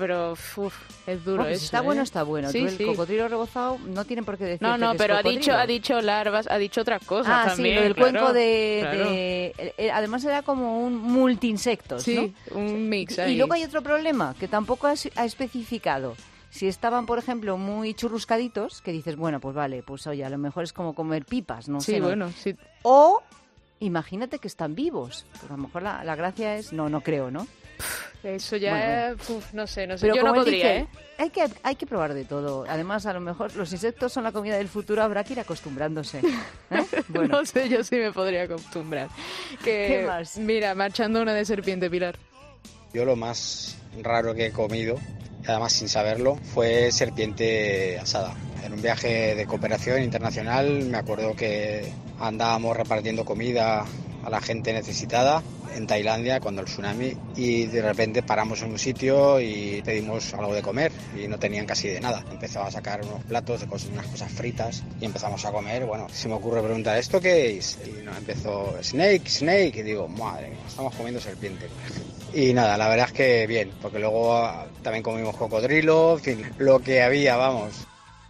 es duro pues eso. está bueno, está bueno. Sí, Tú el sí. cocodrilo rebozado no tienen por qué decir No, que es pero cocodrilo. ha dicho larvas, ha dicho otras cosas también. Sí, lo del claro, cuenco claro. además era como un multiinsectos, Sí, ¿no? un mix Y ahí. luego hay otro problema, que tampoco ha especificado. Si estaban, por ejemplo, muy churruscaditos, que dices, bueno, pues vale, pues oye, a lo mejor es como comer pipas, no Sí, sé. ¿no? bueno, sí. O imagínate que están vivos. Pues a lo mejor la gracia es... No creo, ¿no? Eso ya, no sé. Pero Yo no como él podría, dice, hay que probar de todo. Además, a lo mejor los insectos son la comida del futuro, habrá que ir acostumbrándose. ¿eh? Bueno. No sé, yo sí me podría acostumbrar. ¿Qué más? Mira, marchando una de serpiente, Pilar. Yo lo más raro que he comido, y además sin saberlo, fue serpiente asada. En un viaje de cooperación internacional me acuerdo que andábamos repartiendo comida a la gente necesitada en Tailandia cuando el tsunami y de repente paramos en un sitio y pedimos algo de comer y no tenían casi de nada. Empezaba a sacar unos platos de unas cosas fritas y empezamos a comer. Bueno, se me ocurre preguntar, ¿esto qué es? Y no, empezó snake y digo, madre mía, estamos comiendo serpiente. Y nada, la verdad es que bien, porque luego también comimos cocodrilo, en fin, lo que había, vamos.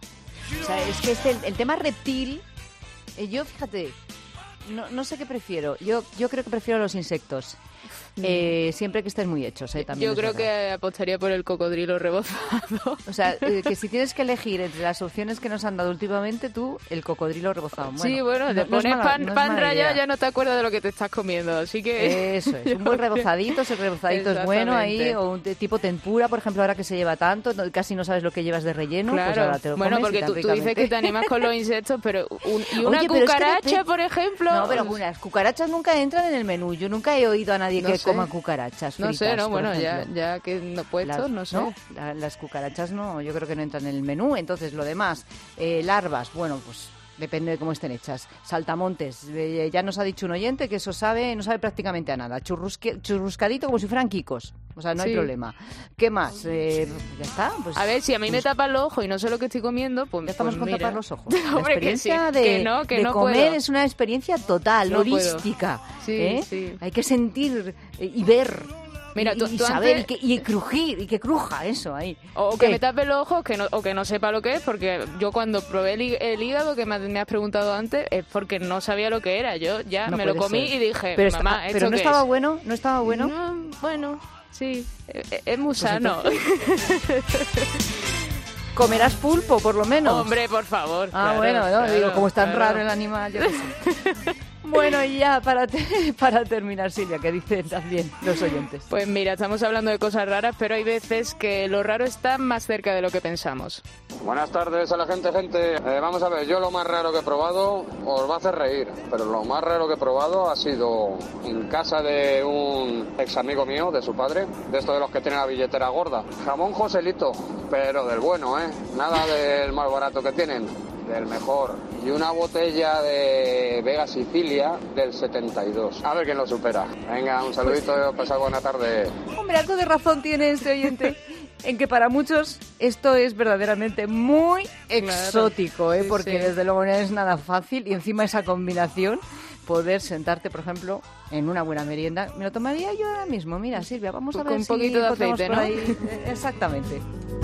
O sea, es que el tema reptil, yo fíjate, no sé qué prefiero. Yo creo que prefiero los insectos. Siempre que estén muy hechos, también. Yo es creo verdad. que apostaría por el cocodrilo rebozado. O sea, que si tienes que elegir entre las opciones que nos han dado últimamente, tú, el cocodrilo rebozado. Bueno, sí, bueno, te no es pones mala- pan, no es pan mala rallado, idea. ya no te acuerdas de lo que te estás comiendo, así que... Eso es, un buen rebozadito, ese rebozadito es bueno ahí, Exactamente. o un tipo tempura, por ejemplo, ahora que se lleva tanto, casi no sabes lo que llevas de relleno, pues Claro, ahora te lo bueno, comes porque y tú tan dices que ricamente. te animas con los insectos, pero una Oye, pero es que cucaracha, depende- por ejemplo... No, pero las cucarachas nunca entran en el menú. Yo nunca he oído a nadie No que sé. coma cucarachas No fritas, sé, no, por bueno, ejemplo. ya que no puesto, no sé. Las cucarachas no, yo creo que no entran en el menú. Entonces, lo demás, larvas, bueno, pues Depende de cómo estén hechas. Saltamontes, ya nos ha dicho un oyente que eso no sabe prácticamente a nada. Churruscadito como si fueran quicos. O sea, no hay problema. ¿Qué más? Ya está. Pues, a ver, si a mí me tapan los ojos y no sé lo que estoy comiendo, pues ya estamos pues con mira. tapar los ojos. La Hombre, experiencia que de no comer puedo. es una experiencia total, No holística. Sí, sí. Hay que sentir y ver. Mira, tú saber antes... y crujir, y que cruja eso ahí. O que me tape los ojos o que no sepa lo que es, porque yo cuando probé el hígado, que me has preguntado antes, es porque no sabía lo que era. Yo ya me lo comí y dije, pero mamá, ¿esto pero no qué estaba es? bueno, no estaba bueno. No, bueno, sí, es muy sano. Comerás pulpo, por lo menos. Hombre, por favor. Ah, claro, bueno, no, claro, digo, como es tan claro. raro el animal, yo qué sé. Bueno, y ya para terminar, Silvia, ¿qué dicen también los oyentes? Pues mira, estamos hablando de cosas raras, pero hay veces que lo raro está más cerca de lo que pensamos. Buenas tardes a la gente. Vamos a ver, yo lo más raro que he probado os va a hacer reír, pero lo más raro que he probado ha sido en casa de un ex amigo mío, de su padre, de estos de los que tienen la billetera gorda. Jamón Joselito, pero del bueno, nada del más barato que tienen, del mejor. Y una botella de Vega Sicilia del 72. A ver quién lo supera. Venga, un saludito, pasad buena tarde. Hombre, algo de razón tiene este oyente en que para muchos esto es verdaderamente muy exótico, sí, porque sí. desde luego no es nada fácil y encima esa combinación, poder sentarte, por ejemplo, en una buena merienda. Me lo tomaría yo ahora mismo. Mira, Silvia, vamos a ver con un si poquito de encontramos aceite, por ¿no? ahí. Exactamente.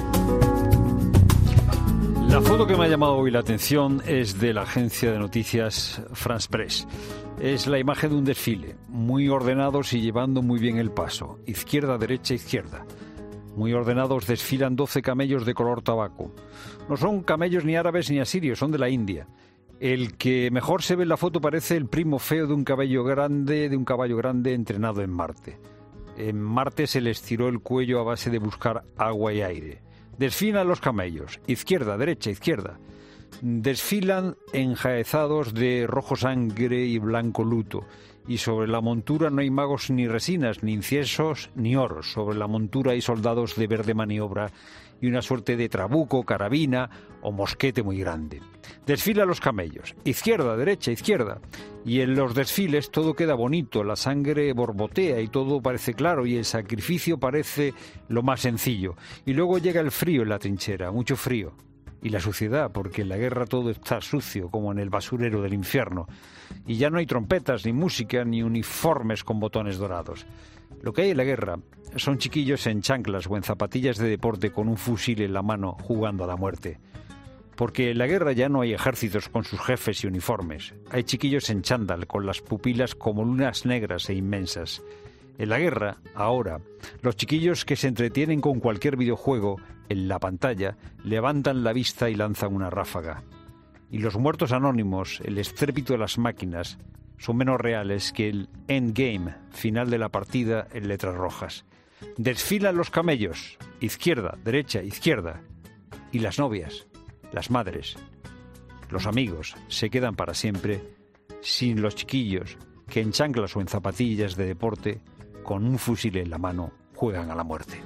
La foto que me ha llamado hoy la atención es de la agencia de noticias France Press. Es la imagen de un desfile, muy ordenados y llevando muy bien el paso. Izquierda, derecha, izquierda. Muy ordenados desfilan 12 camellos de color tabaco. No son camellos ni árabes ni asirios, son de la India. El que mejor se ve en la foto parece el primo feo de un caballo grande entrenado en Marte. En Marte se les tiró el cuello a base de buscar agua y aire. Desfilan los camellos, izquierda, derecha, izquierda. Desfilan enjaezados de rojo sangre y blanco luto. Y sobre la montura no hay magos ni resinas, ni inciensos, ni oros. Sobre la montura hay soldados de verde maniobra y una suerte de trabuco, carabina o mosquete muy grande. Desfilan los camellos, izquierda, derecha, izquierda. Y en los desfiles todo queda bonito, la sangre borbotea y todo parece claro y el sacrificio parece lo más sencillo. Y luego llega el frío en la trinchera, mucho frío. Y la suciedad, porque en la guerra todo está sucio, como en el basurero del infierno. Y ya no hay trompetas, ni música, ni uniformes con botones dorados. Lo que hay en la guerra son chiquillos en chanclas o en zapatillas de deporte con un fusil en la mano jugando a la muerte. Porque en la guerra ya no hay ejércitos con sus jefes y uniformes. Hay chiquillos en chándal, con las pupilas como lunas negras e inmensas. En la guerra, ahora, los chiquillos que se entretienen con cualquier videojuego en la pantalla levantan la vista y lanzan una ráfaga. Y los muertos anónimos, el estrépito de las máquinas, son menos reales que el endgame, final de la partida en letras rojas. Desfilan los camellos, izquierda, derecha, izquierda. Y las novias, las madres, los amigos se quedan para siempre sin los chiquillos que en chanclas o en zapatillas de deporte, con un fusil en la mano, juegan a la muerte.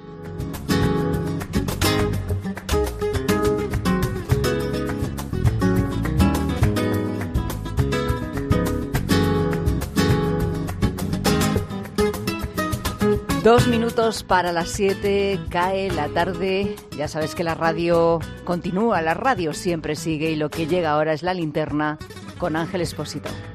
Dos minutos para las 7, cae la tarde. Ya sabes que la radio continúa, la radio siempre sigue y lo que llega ahora es la linterna con Ángel Expósito.